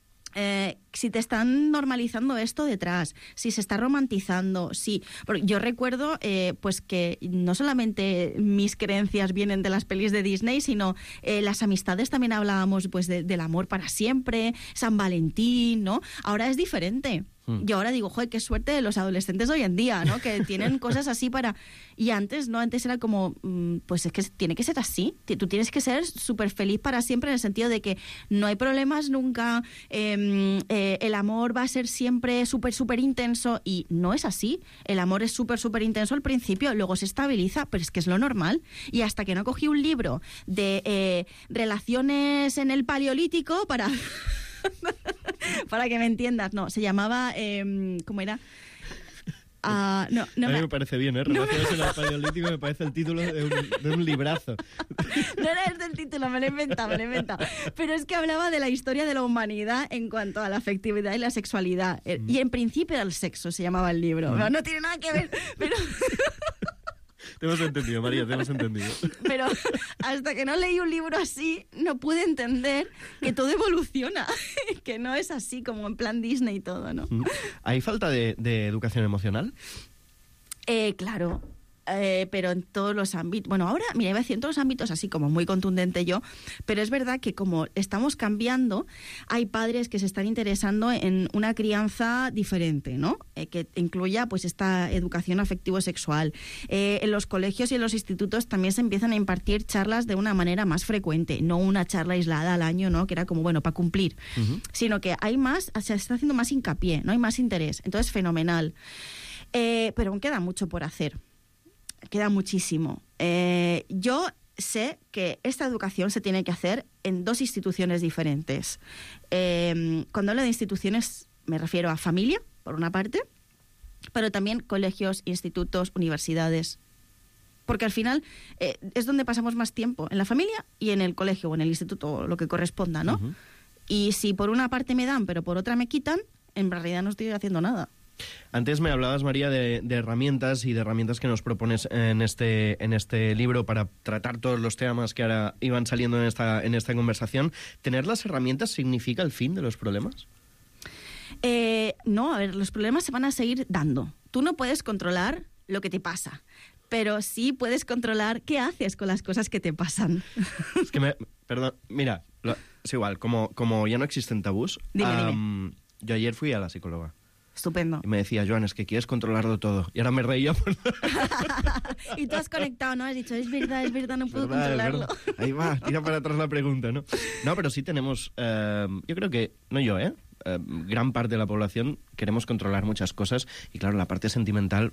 Si te están normalizando esto detrás, si se está romantizando, sí. Porque yo recuerdo pues que no solamente mis creencias vienen de las pelis de Disney, sino las amistades también hablábamos pues del amor para siempre, San Valentín, ¿no? Ahora es diferente. Yo ahora digo, joder, qué suerte de los adolescentes hoy en día, ¿no? Que tienen cosas así para... Y antes, ¿no? Antes era como, pues es que tiene que ser así. Tú tienes que ser súper feliz para siempre en el sentido de que no hay problemas nunca, el amor va a ser siempre súper, súper intenso y no es así. El amor es súper, súper intenso al principio, luego se estabiliza, pero es que es lo normal. Y hasta que no cogí un libro de relaciones en el Paleolítico para... para que me entiendas, no, se llamaba, ¿cómo era? A mí me parece bien, Relaciones en el Paleolítico me parece el título de un librazo. No era este el título, me lo he inventado. Pero es que hablaba de la historia de la humanidad en cuanto a la afectividad y la sexualidad. Y en principio era el sexo, se llamaba el libro. No tiene nada que ver, pero... Te hemos entendido, María, te hemos entendido. Pero hasta que no leí un libro así, no pude entender que todo evoluciona, que no es así como en plan Disney y todo, ¿no? ¿Hay falta de educación emocional? Claro. Pero en todos los ámbitos, bueno, ahora, mira, iba a decir en todos los ámbitos así como muy contundente yo, pero es verdad que como estamos cambiando, hay padres que se están interesando en una crianza diferente, ¿no? Que incluya pues esta educación afectivo-sexual. En los colegios y en los institutos también se empiezan a impartir charlas de una manera más frecuente, no una charla aislada al año, ¿no? Que era como, bueno, para cumplir, sino que hay más, se está haciendo más hincapié, ¿no? Hay más interés, entonces fenomenal. Pero aún queda mucho por hacer. Queda muchísimo. Yo sé que esta educación se tiene que hacer en dos instituciones diferentes. Cuando hablo de instituciones me refiero a familia, por una parte, pero también colegios, institutos, universidades. porque al final es donde pasamos más tiempo, en la familia y en el colegio o en el instituto, o lo que corresponda, ¿no? Y si por una parte me dan, pero por otra me quitan, en realidad no estoy haciendo nada. Antes me hablabas, María, de herramientas y de herramientas que nos propones en este libro para tratar todos los temas que ahora iban saliendo en esta conversación. ¿Tener las herramientas significa el fin de los problemas? No, a ver, los problemas se van a seguir dando. Tú no puedes controlar lo que te pasa, pero sí puedes controlar qué haces con las cosas que te pasan. Es que perdón, mira, es igual, como ya no existen tabús, Dime. Yo ayer fui a la psicóloga. Estupendo. Y me decía, Joan, es que quieres controlarlo todo. Y ahora me reía. Y tú has conectado, ¿no? Has dicho, es verdad, no puedo controlarlo. Ahí va, tira para atrás la pregunta, ¿no? No, pero sí tenemos, yo creo que, no yo, gran parte de la población queremos controlar muchas cosas. Y claro, la parte sentimental,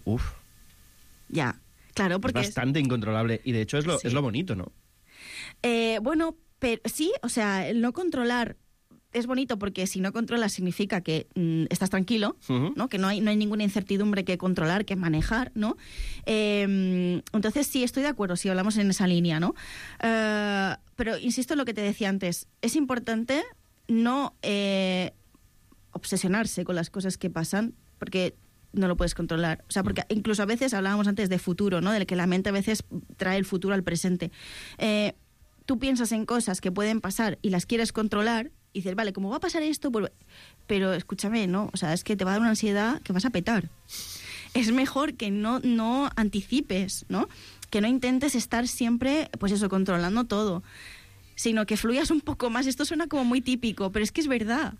Ya, claro, porque es bastante incontrolable. Y de hecho es lo bonito, ¿no? Bueno, pero sí, o sea, el no controlar es bonito porque si no controlas significa que estás tranquilo, ¿no? Que no hay ninguna incertidumbre que controlar, que manejar, ¿no? Entonces sí, estoy de acuerdo si hablamos en esa línea, ¿no? Pero insisto en lo que te decía antes, es importante no obsesionarse con las cosas que pasan porque no lo puedes controlar. O sea, porque incluso a veces hablábamos antes de futuro, ¿no? De que la mente a veces trae el futuro al presente. Tú piensas en cosas que pueden pasar y las quieres controlar y dices, vale, ¿cómo va a pasar esto? Pero escúchame, ¿no? O sea, es que te va a dar una ansiedad que vas a petar. Es mejor que no anticipes, ¿no? Que no intentes estar siempre, pues eso, controlando todo, sino que fluyas un poco más. Esto suena como muy típico, pero es que es verdad.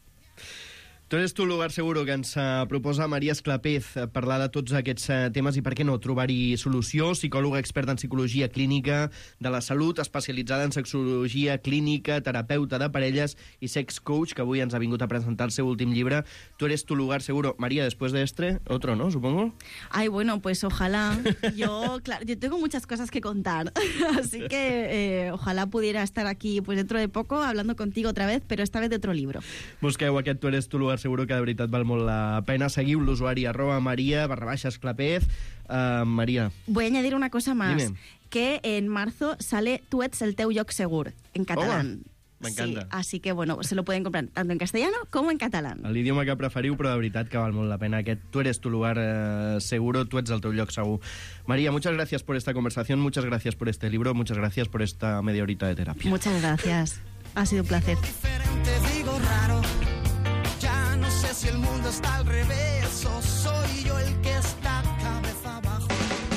Tu eres tu lugar seguro, que ens proposa Maria Esclapez parlar de tots aquests temes i, per què no, trobar-hi solució. Psicòloga experta en psicologia clínica de la salut, especialitzada en sexologia clínica, terapeuta de parelles i sex coach, que avui ens ha vingut a presentar el seu últim llibre, Tu eres tu lugar seguro. María, después de otro, ¿no? Supongo. Ay, bueno, pues ojalá. Yo tengo muchas cosas que contar, así que ojalá pudiera estar aquí pues dentro de poco hablando contigo otra vez, pero esta vez de otro libro. Busqueu aquest Tu eres tu lugar seguro, que de veritat val molt la pena. Seguiu l'usuari @Maria_Esclapez. María. Voy a añadir una cosa más. Dime. Que en marzo sale Tu ets el teu lloc segur, en catalán. Me encanta. Sí, así que, bueno, se lo pueden comprar tanto en castellano como en catalán. L'idioma que preferiu, però de veritat que val molt la pena. Aquest Tu eres tu lugar seguro, tu ets el teu lloc segur. María, muchas gracias por esta conversación, muchas gracias por este libro, muchas gracias por esta media horita de terapia. Muchas gracias. Ha sido un placer. Diferente, digo raro. Ya no sé si el mundo está al revés o soy yo el que está cabeza abajo.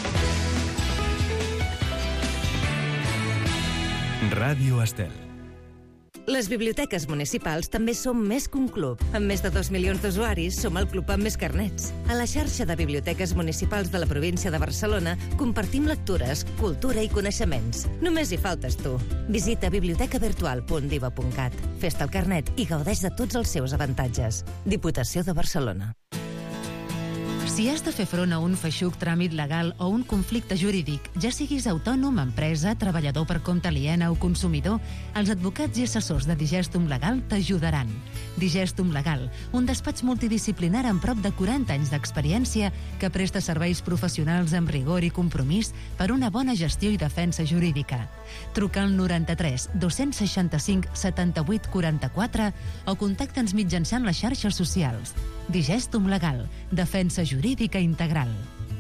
Ràdio Estel. Les biblioteques municipals també som més que un club. Amb més de 2 milions d'usuaris, som el club amb més carnets. A la xarxa de biblioteques municipals de la província de Barcelona compartim lectures, cultura i coneixements. Només hi faltes tu. Visita bibliotecavirtual.diva.cat. Fes-te el carnet i gaudeix de tots els seus avantatges. Diputació de Barcelona. Si has de fer front a un feixuc tràmit legal o un conflicte jurídic, ja siguis autònom, empresa, treballador per compte aliena o consumidor, els advocats i assessors de Digestum Legal t'ajudaran. Digestum Legal, un despatx multidisciplinar amb prop de 40 anys d'experiència que presta serveis professionals amb rigor i compromís per una bona gestió i defensa jurídica. Truca al 93 265 78 44 o contacta'ns mitjançant les xarxes socials. Digestum Legal, defensa jurídica integral.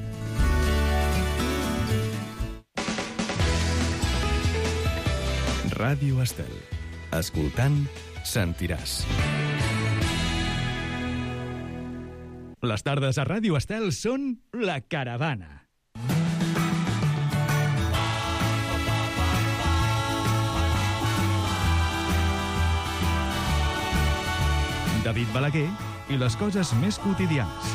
Ràdio Estel. Escoltant, sentiràs. Les tardes a Ràdio Estel són La Caravana. David Balaguer i les coses més quotidianes.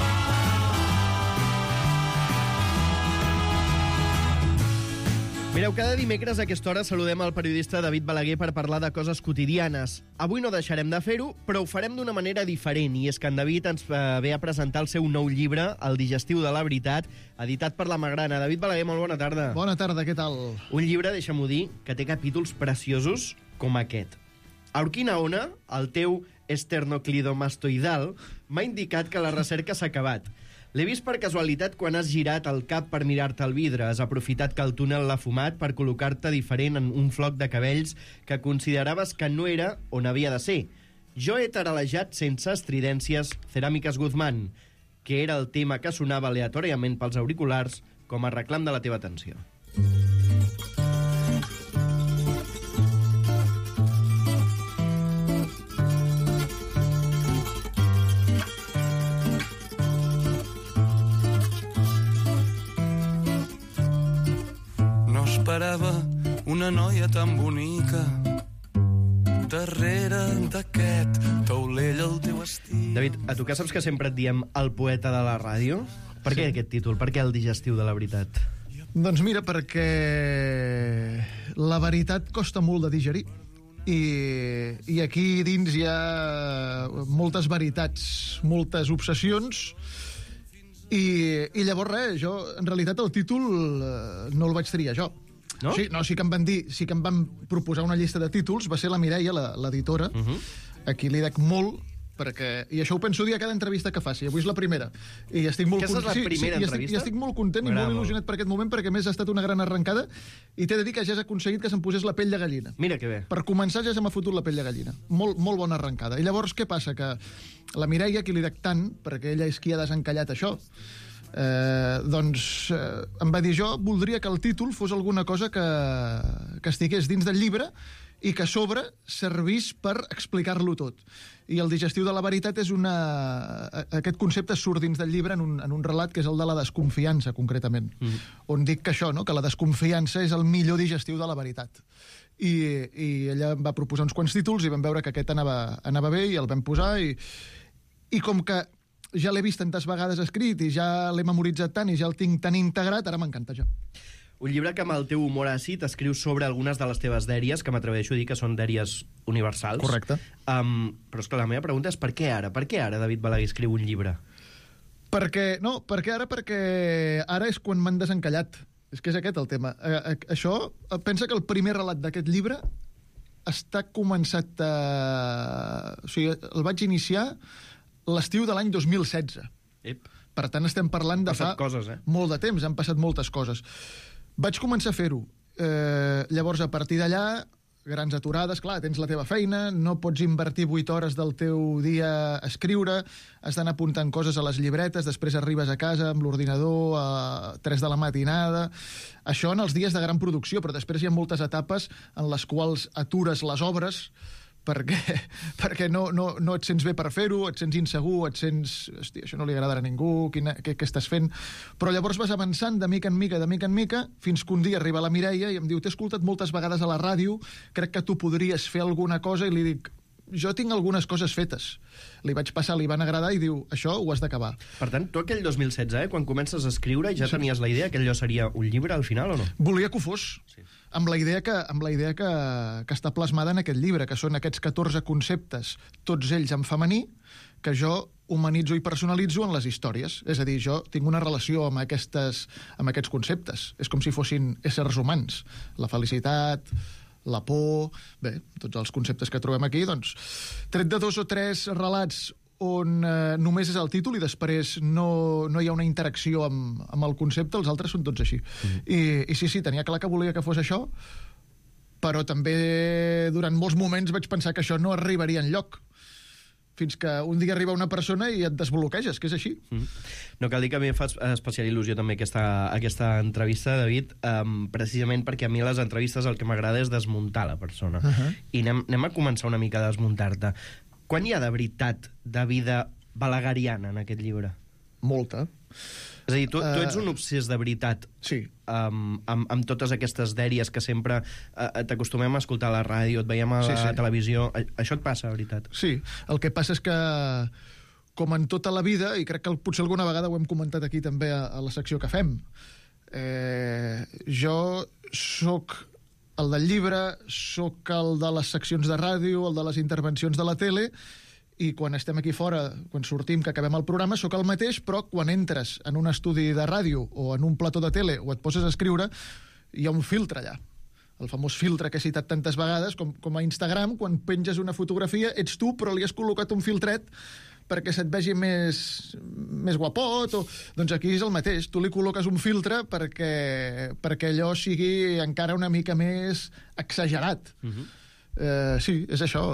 Mireu, cada dimecres a aquesta hora saludem el periodista David Balaguer per parlar de coses quotidianes. Avui no deixarem de fer-ho, però ho farem d'una manera diferent, i és que en David ens ve a presentar el seu nou llibre, El digestiu de la veritat, editat per la Magrana. David Balaguer, molt bona tarda. Bona tarda, què tal? Un llibre, deixa'm-ho dir, que té capítols preciosos com aquest. A Urquina Ona, el teu esternocleidomastoidal, m'ha indicat que la recerca s'ha acabat. L'he vist per casualitat quan has girat el cap per mirar-te al vidre. Has aprofitat que el túnel l'ha fumat per col·locar-te diferent en un floc de cabells que consideraves que no era on havia de ser. Jo he taralejat sense estridències Ceràmiques Guzmán, que era el tema que sonava aleatòriament pels auriculars com a reclam de la teva atenció. Esperava una noia tan bonica darrere d'aquest taulell al teu estil. David, a tu que saps que sempre et diem el poeta de la ràdio? Per què aquest títol? Per què el digestiu de la veritat? Doncs mira, perquè la veritat costa molt de digerir. I aquí dins hi ha moltes veritats, moltes obsessions. I llavors res, jo, en realitat el títol no el vaig triar jo. No? Sí que em van dir, sí que em van proposar una llista de títols, va ser la Mireia, l'editora, a qui li dec molt, perquè, i això ho penso dir a cada entrevista que faci, avui és la primera. I estic molt Aquesta és la primera entrevista? I estic molt content i molt il·lusionat per aquest moment, perquè a més ha estat una gran arrencada, i t'he de dir que ja has aconseguit que se'm posés la pell de gallina. Mira que bé. Per començar ja se m'ha fotut la pell de gallina. Molt, molt bona arrencada. I llavors què passa? Que la Mireia, qui li dec tant, perquè ella és qui ha desencallat això, em va dir, jo voldria que el títol fos alguna cosa que estigués dins del llibre i que a sobre servís per explicar-lo tot. I el digestiu de la veritat és aquest concepte surt dins del llibre en un relat que és el de la desconfiança, concretament, on dic que això, no? Que la desconfiança és el millor digestiu de la veritat. I ella em va proposar uns quants títols i vam veure que aquest anava bé i el vam posar i com que ja l'he vist tantes vegades escrit i ja l'he memoritzat tant i ja el tinc tan integrat, ara m'encanta ja. Un llibre que amb el teu humor àcid escrius sobre algunes de les teves dèries, que m'atreveixo a dir que són dèries universals. Correcte. Però és que la meva pregunta és per què ara? Per què ara David Balaguer escriu un llibre? Perquè ara és quan m'han desencallat. És que és aquest el tema. Això, pensa que el primer relat d'aquest llibre està començat o sigui, el vaig iniciar l'estiu de l'any 2016. Per tant, estem parlant de fa molt de temps, han passat moltes coses. Vaig començar a fer-ho. Llavors, a partir d'allà, grans aturades, clar, tens la teva feina, no pots invertir 8 hores del teu dia a escriure, has d'anar apuntant coses a les llibretes, després arribes a casa amb l'ordinador a 3 de la matinada. Això en els dies de gran producció, però després hi ha moltes etapes en les quals atures les obres perquè no et sents bé per fer-ho, et sents insegur, et sents... Hòstia, això no li agradarà a ningú, què estàs fent? Però llavors vas avançant de mica en mica, fins que un dia arriba la Mireia i em diu, t'he escoltat moltes vegades a la ràdio, crec que tu podries fer alguna cosa, i li dic, jo tinc algunes coses fetes. Li vaig passar, li van agradar i diu, això ho has d'acabar. Per tant, tu aquell 2016, quan comences a escriure, ja tenies la idea que allò seria un llibre al final o no? Volia que ho fos. Sí. Amb la idea que està plasmada en aquest llibre, que són aquests 14 conceptes, tots ells en femení, que jo humanitzo i personalitzo en les històries. És a dir, jo tinc una relació amb aquests conceptes. És com si fossin éssers humans. La felicitat, la por... Bé, tots els conceptes que trobem aquí, doncs, tret de 2 o 3 relats on només és el títol i després no hi ha una interacció amb el concepte, els altres són tots així. I sí, tenia clar que volia que fos això, però també durant molts moments vaig pensar que això no arribaria enlloc, fins que un dia arriba una persona i et desbloqueges, que és així. No cal dir que a mi em fa especial il·lusió també aquesta entrevista, David, precisament perquè a mi les entrevistes el que m'agrada és desmuntar la persona. I anem a començar una mica a desmuntar-te. Quan hi ha de veritat de vida balagariana en aquest llibre? Molta. És a dir, tu ets un obsés de veritat. Sí. Amb totes aquestes dèries que sempre t'acostumem a escoltar a la ràdio, et veiem a la televisió. Això et passa, de veritat? Sí. El que passa és que, com en tota la vida, i crec que potser alguna vegada ho hem comentat aquí també a la secció que fem, jo sóc el del llibre, sóc el de les seccions de ràdio, el de les intervencions de la tele, i quan estem aquí fora, quan sortim, que acabem el programa, sóc el mateix, però quan entres en un estudi de ràdio o en un plató de tele o et poses a escriure, hi ha un filtre allà. El famós filtre que he citat tantes vegades, com a Instagram, quan penges una fotografia, ets tu, però li has col·locat un filtret perquè se't vegi més guapot, doncs aquí és el mateix. Tu li col·loques un filtre perquè allò sigui encara una mica més exagerat. Sí, és això.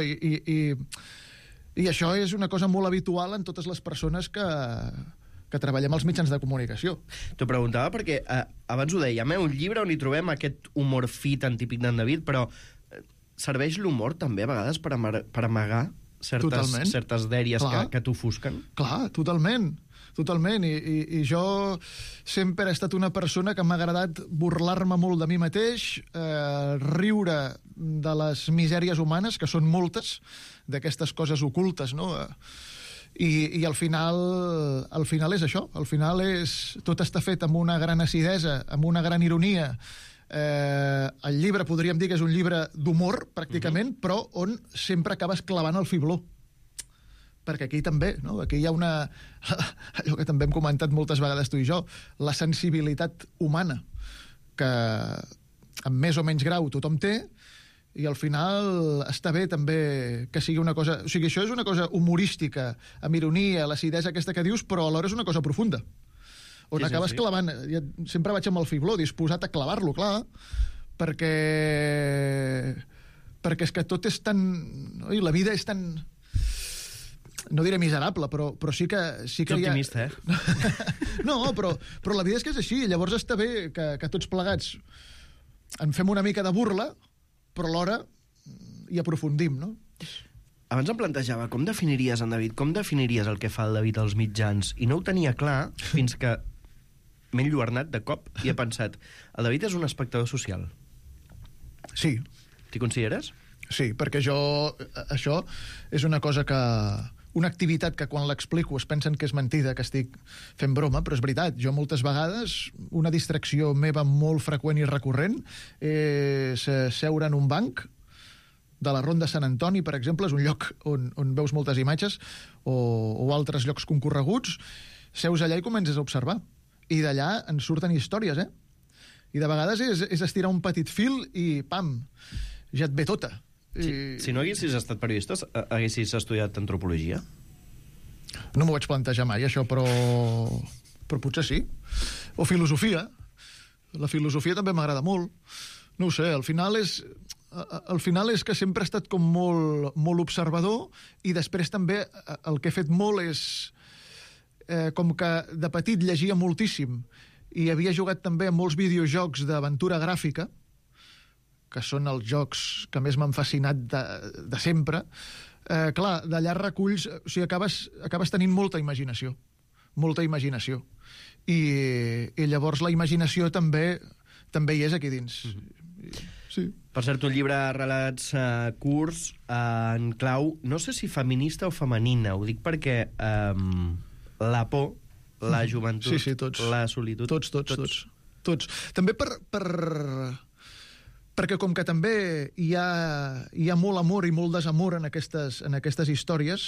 I això és una cosa molt habitual en totes les persones que treballem als mitjans de comunicació. T'ho preguntava perquè abans ho dèiem, un llibre on hi trobem aquest humor fi tan típic d'en David, però serveix l'humor també a vegades per amagar certes dèries que t'ofusquen? Clar, totalment. I jo sempre he estat una persona que m'ha agradat burlar-me molt de mi mateix, riure de les misèries humanes, que són moltes, d'aquestes coses ocultes, no? I al final és això. Al final tot està fet amb una gran acidesa, amb una gran ironia. El llibre podríem dir que és un llibre d'humor, pràcticament, però on sempre acabes clavant el fibló. Perquè aquí també, no? Aquí hi ha allò que també hem comentat moltes vegades tu i jo, la sensibilitat humana, que amb més o menys grau tothom té, i al final està bé també que sigui una cosa... O sigui, això és una cosa humorística, amb ironia, l'acidesa aquesta que dius, però alhora és una cosa profunda. On acabes clavant... Sempre vaig amb el fibló, disposat a clavar-lo, clar, perquè és que tot és tan... I la vida és tan... No diré miserable, però sí que Ets optimista, No, però la vida és que és així. Llavors està bé que tots plegats en fem una mica de burla, però alhora hi aprofundim, no? Abans em plantejava, com definiries en David, com definiries el que fa el David als mitjans? I no ho tenia clar fins que m'he enlluernat de cop i he pensat, el David és un espectador social. Sí. T'hi consideres? Sí, perquè això és una cosa una activitat que quan l'explico es pensen que és mentida, que estic fent broma, però és veritat. Jo moltes vegades, una distracció meva molt freqüent i recurrent és seure en un banc de la Ronda Sant Antoni, per exemple, és un lloc on veus moltes imatges, o altres llocs concorreguts, seus allà i comences a observar. I d'allà en surten històries, I de vegades és estirar un petit fil i, pam, ja et ve tota. Si no haguessis estat periodista, haguessis estudiat antropologia? No m'ho vaig plantejar mai, això, però potser sí. O filosofia. La filosofia també m'agrada molt. No ho sé, al final és que sempre he estat com molt observador i després també el que he fet molt és com que de petit llegia moltíssim i havia jugat també a molts videojocs d'aventura gràfica, que són els jocs que més m'han fascinat de sempre, clar, d'allà reculls... O sigui, acabes tenint molta imaginació. I llavors la imaginació també hi és aquí dins. Sí. Per cert, un llibre de relats curts en clau, no sé si feminista o femenina, ho dic perquè la por, la joventut, la solitud... Tots. També perquè com que també hi ha molt amor i molt desamor en aquestes històries,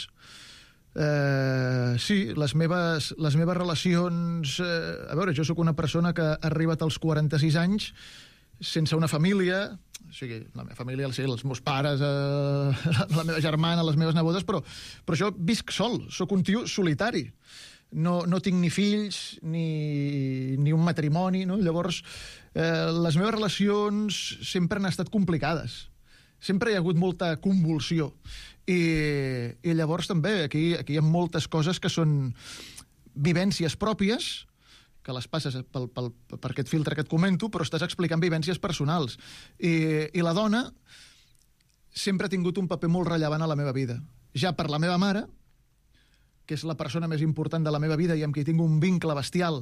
sí, les meves relacions... A veure, jo sóc una persona que ha arribat als 46 anys sense una família, o sigui, la meva família, els meus pares, la meva germana, les meves nebodes, però jo visc sol, sóc un tio solitari. No tinc ni fills, ni un matrimoni, no? Llavors, les meves relacions sempre han estat complicades. Sempre hi ha hagut molta convulsió. I llavors també aquí hi ha moltes coses que són vivències pròpies, que les passes per aquest filtre que et comento, però estàs explicant vivències personals. I la dona sempre ha tingut un paper molt rellevant a la meva vida. Ja per la meva mare, que és la persona més important de la meva vida i amb qui tinc un vincle bestial,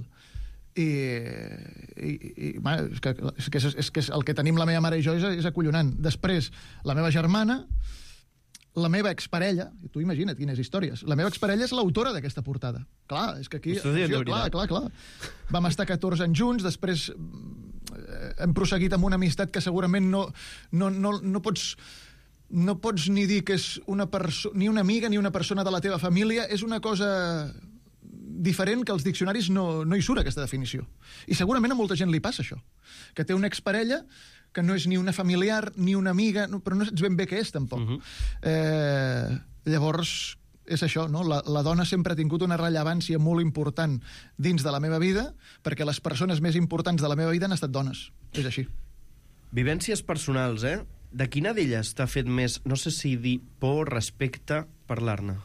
és que el que tenim la meva mare i jo és acollonant. Després, la meva germana, la meva exparella, i tu imagina't quines històries, la meva exparella és l'autora d'aquesta portada. Clar, és que aquí... Clar. Vam estar 14 anys junts, després hem prosseguit amb una amistat que segurament no pots ni dir que és ni una amiga ni una persona de la teva família, és una cosa diferent que als diccionaris no hi surt aquesta definició. I segurament a molta gent li passa això, que té una exparella que no és ni una familiar ni una amiga, però no saps ben bé què és, tampoc. Llavors, és això, no? La dona sempre ha tingut una rellevància molt important dins de la meva vida, perquè les persones més importants de la meva vida han estat dones. És així. Vivències personals, eh? De quina d'elles t'ha fet més, no sé si dir por, respecte, parlar-ne?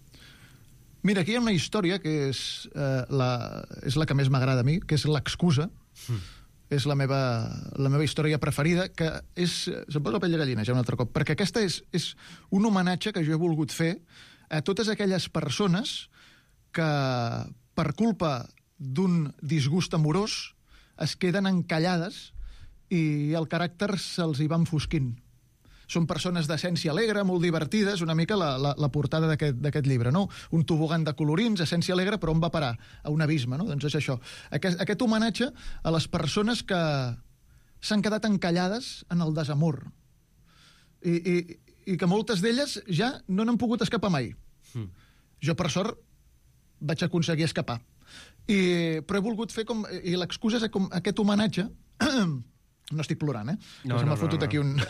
Mira, aquí hi ha una història que és la que més m'agrada a mi, que és l'excusa. És la meva història preferida, que és... Se'm posa la pell de gallina ja un altre cop, perquè aquesta és un homenatge que jo he volgut fer a totes aquelles persones que, per culpa d'un disgust amorós, es queden encallades i el caràcter se'ls hi va enfosquint. Són persones d'essència alegre, molt divertides, una mica la portada d'aquest llibre, no? Un tobogan de colorins, essència alegre, però on va parar? A un abisme, no? Doncs és això. Aquest homenatge a les persones que s'han quedat encallades en el desamor. I que moltes d'elles ja no n'han pogut escapar mai. Jo, per sort, vaig aconseguir escapar. Però he volgut fer com... I l'excusa és com aquest homenatge... No estic plorant, No, se m'ha fotut aquí un...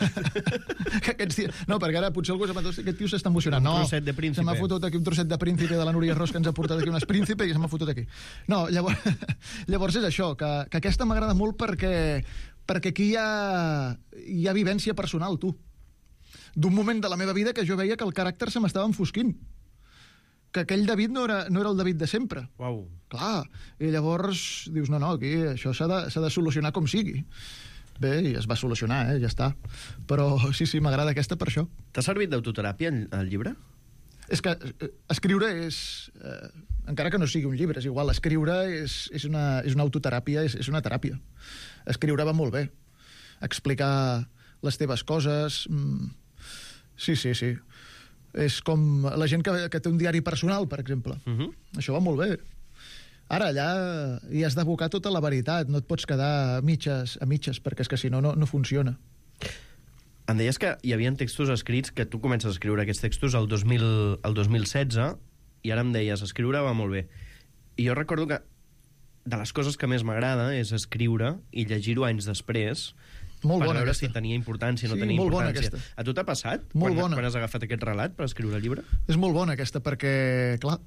No, perquè ara potser algú aquest tio s'està emocionant. Un trosset de príncipe. Se m'ha fotut aquí un trosset de príncipe de la Núria Ros, que ens ha portat aquí un príncipe i se m'ha fotut aquí. No, llavors és això, que aquesta m'agrada molt perquè aquí hi ha vivència personal, tu. D'un moment de la meva vida que jo veia que el caràcter se m'estava enfosquint. Que aquell David no era el David de sempre. Uau. Clar, i llavors dius, no, aquí això s'ha de solucionar com sigui. Bé, i es va solucionar, ja està. Però sí, m'agrada aquesta per això. T'ha servit d'autoteràpia el llibre? És que escriure és... encara que no sigui un llibre, és igual. Escriure és una autoteràpia, és una teràpia. Escriure va molt bé. Explicar les teves coses... Sí. És com la gent que té un diari personal, per exemple. Això va molt bé. Ara allà hi has d'abocar tota la veritat, no et pots quedar a mitges, perquè és que si no funciona. Em deies que hi havia textos escrits, que tu comences a escriure aquests textos el 2016, i ara em deies, escriure va molt bé. I jo recordo que de les coses que més m'agrada és escriure i llegir-ho anys després, molt per bona veure aquesta. Si tenia importància o no Sí, tenia molt bona importància. aquesta. A tu t'ha passat? Molt bona. Quan has agafat aquest relat per escriure el llibre? És molt bona aquesta, perquè, clar,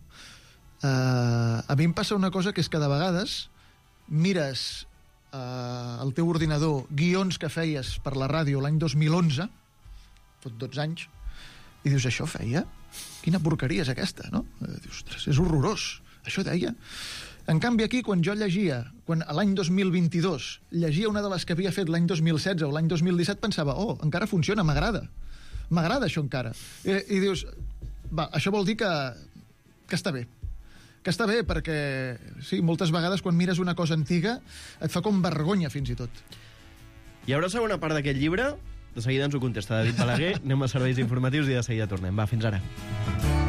a mi em passa una cosa, que és que de vegades mires al teu ordinador guions que feies per la ràdio l'any 2011, tot 12 anys, i dius, això feia? Quina porqueria és aquesta, no? Dius, ostres, és horrorós, això deia. En canvi, aquí, quan jo llegia, quan l'any 2022 llegia una de les que havia fet l'any 2016 o l'any 2017, pensava, encara funciona, m'agrada això encara. I dius, va, això vol dir que està bé. Que està bé, perquè sí, moltes vegades quan mires una cosa antiga et fa com vergonya, fins i tot. Hi haurà segona part d'aquest llibre? De seguida ens ho contesta David Balaguer, anem a serveis informatius i de seguida tornem. Va, fins ara.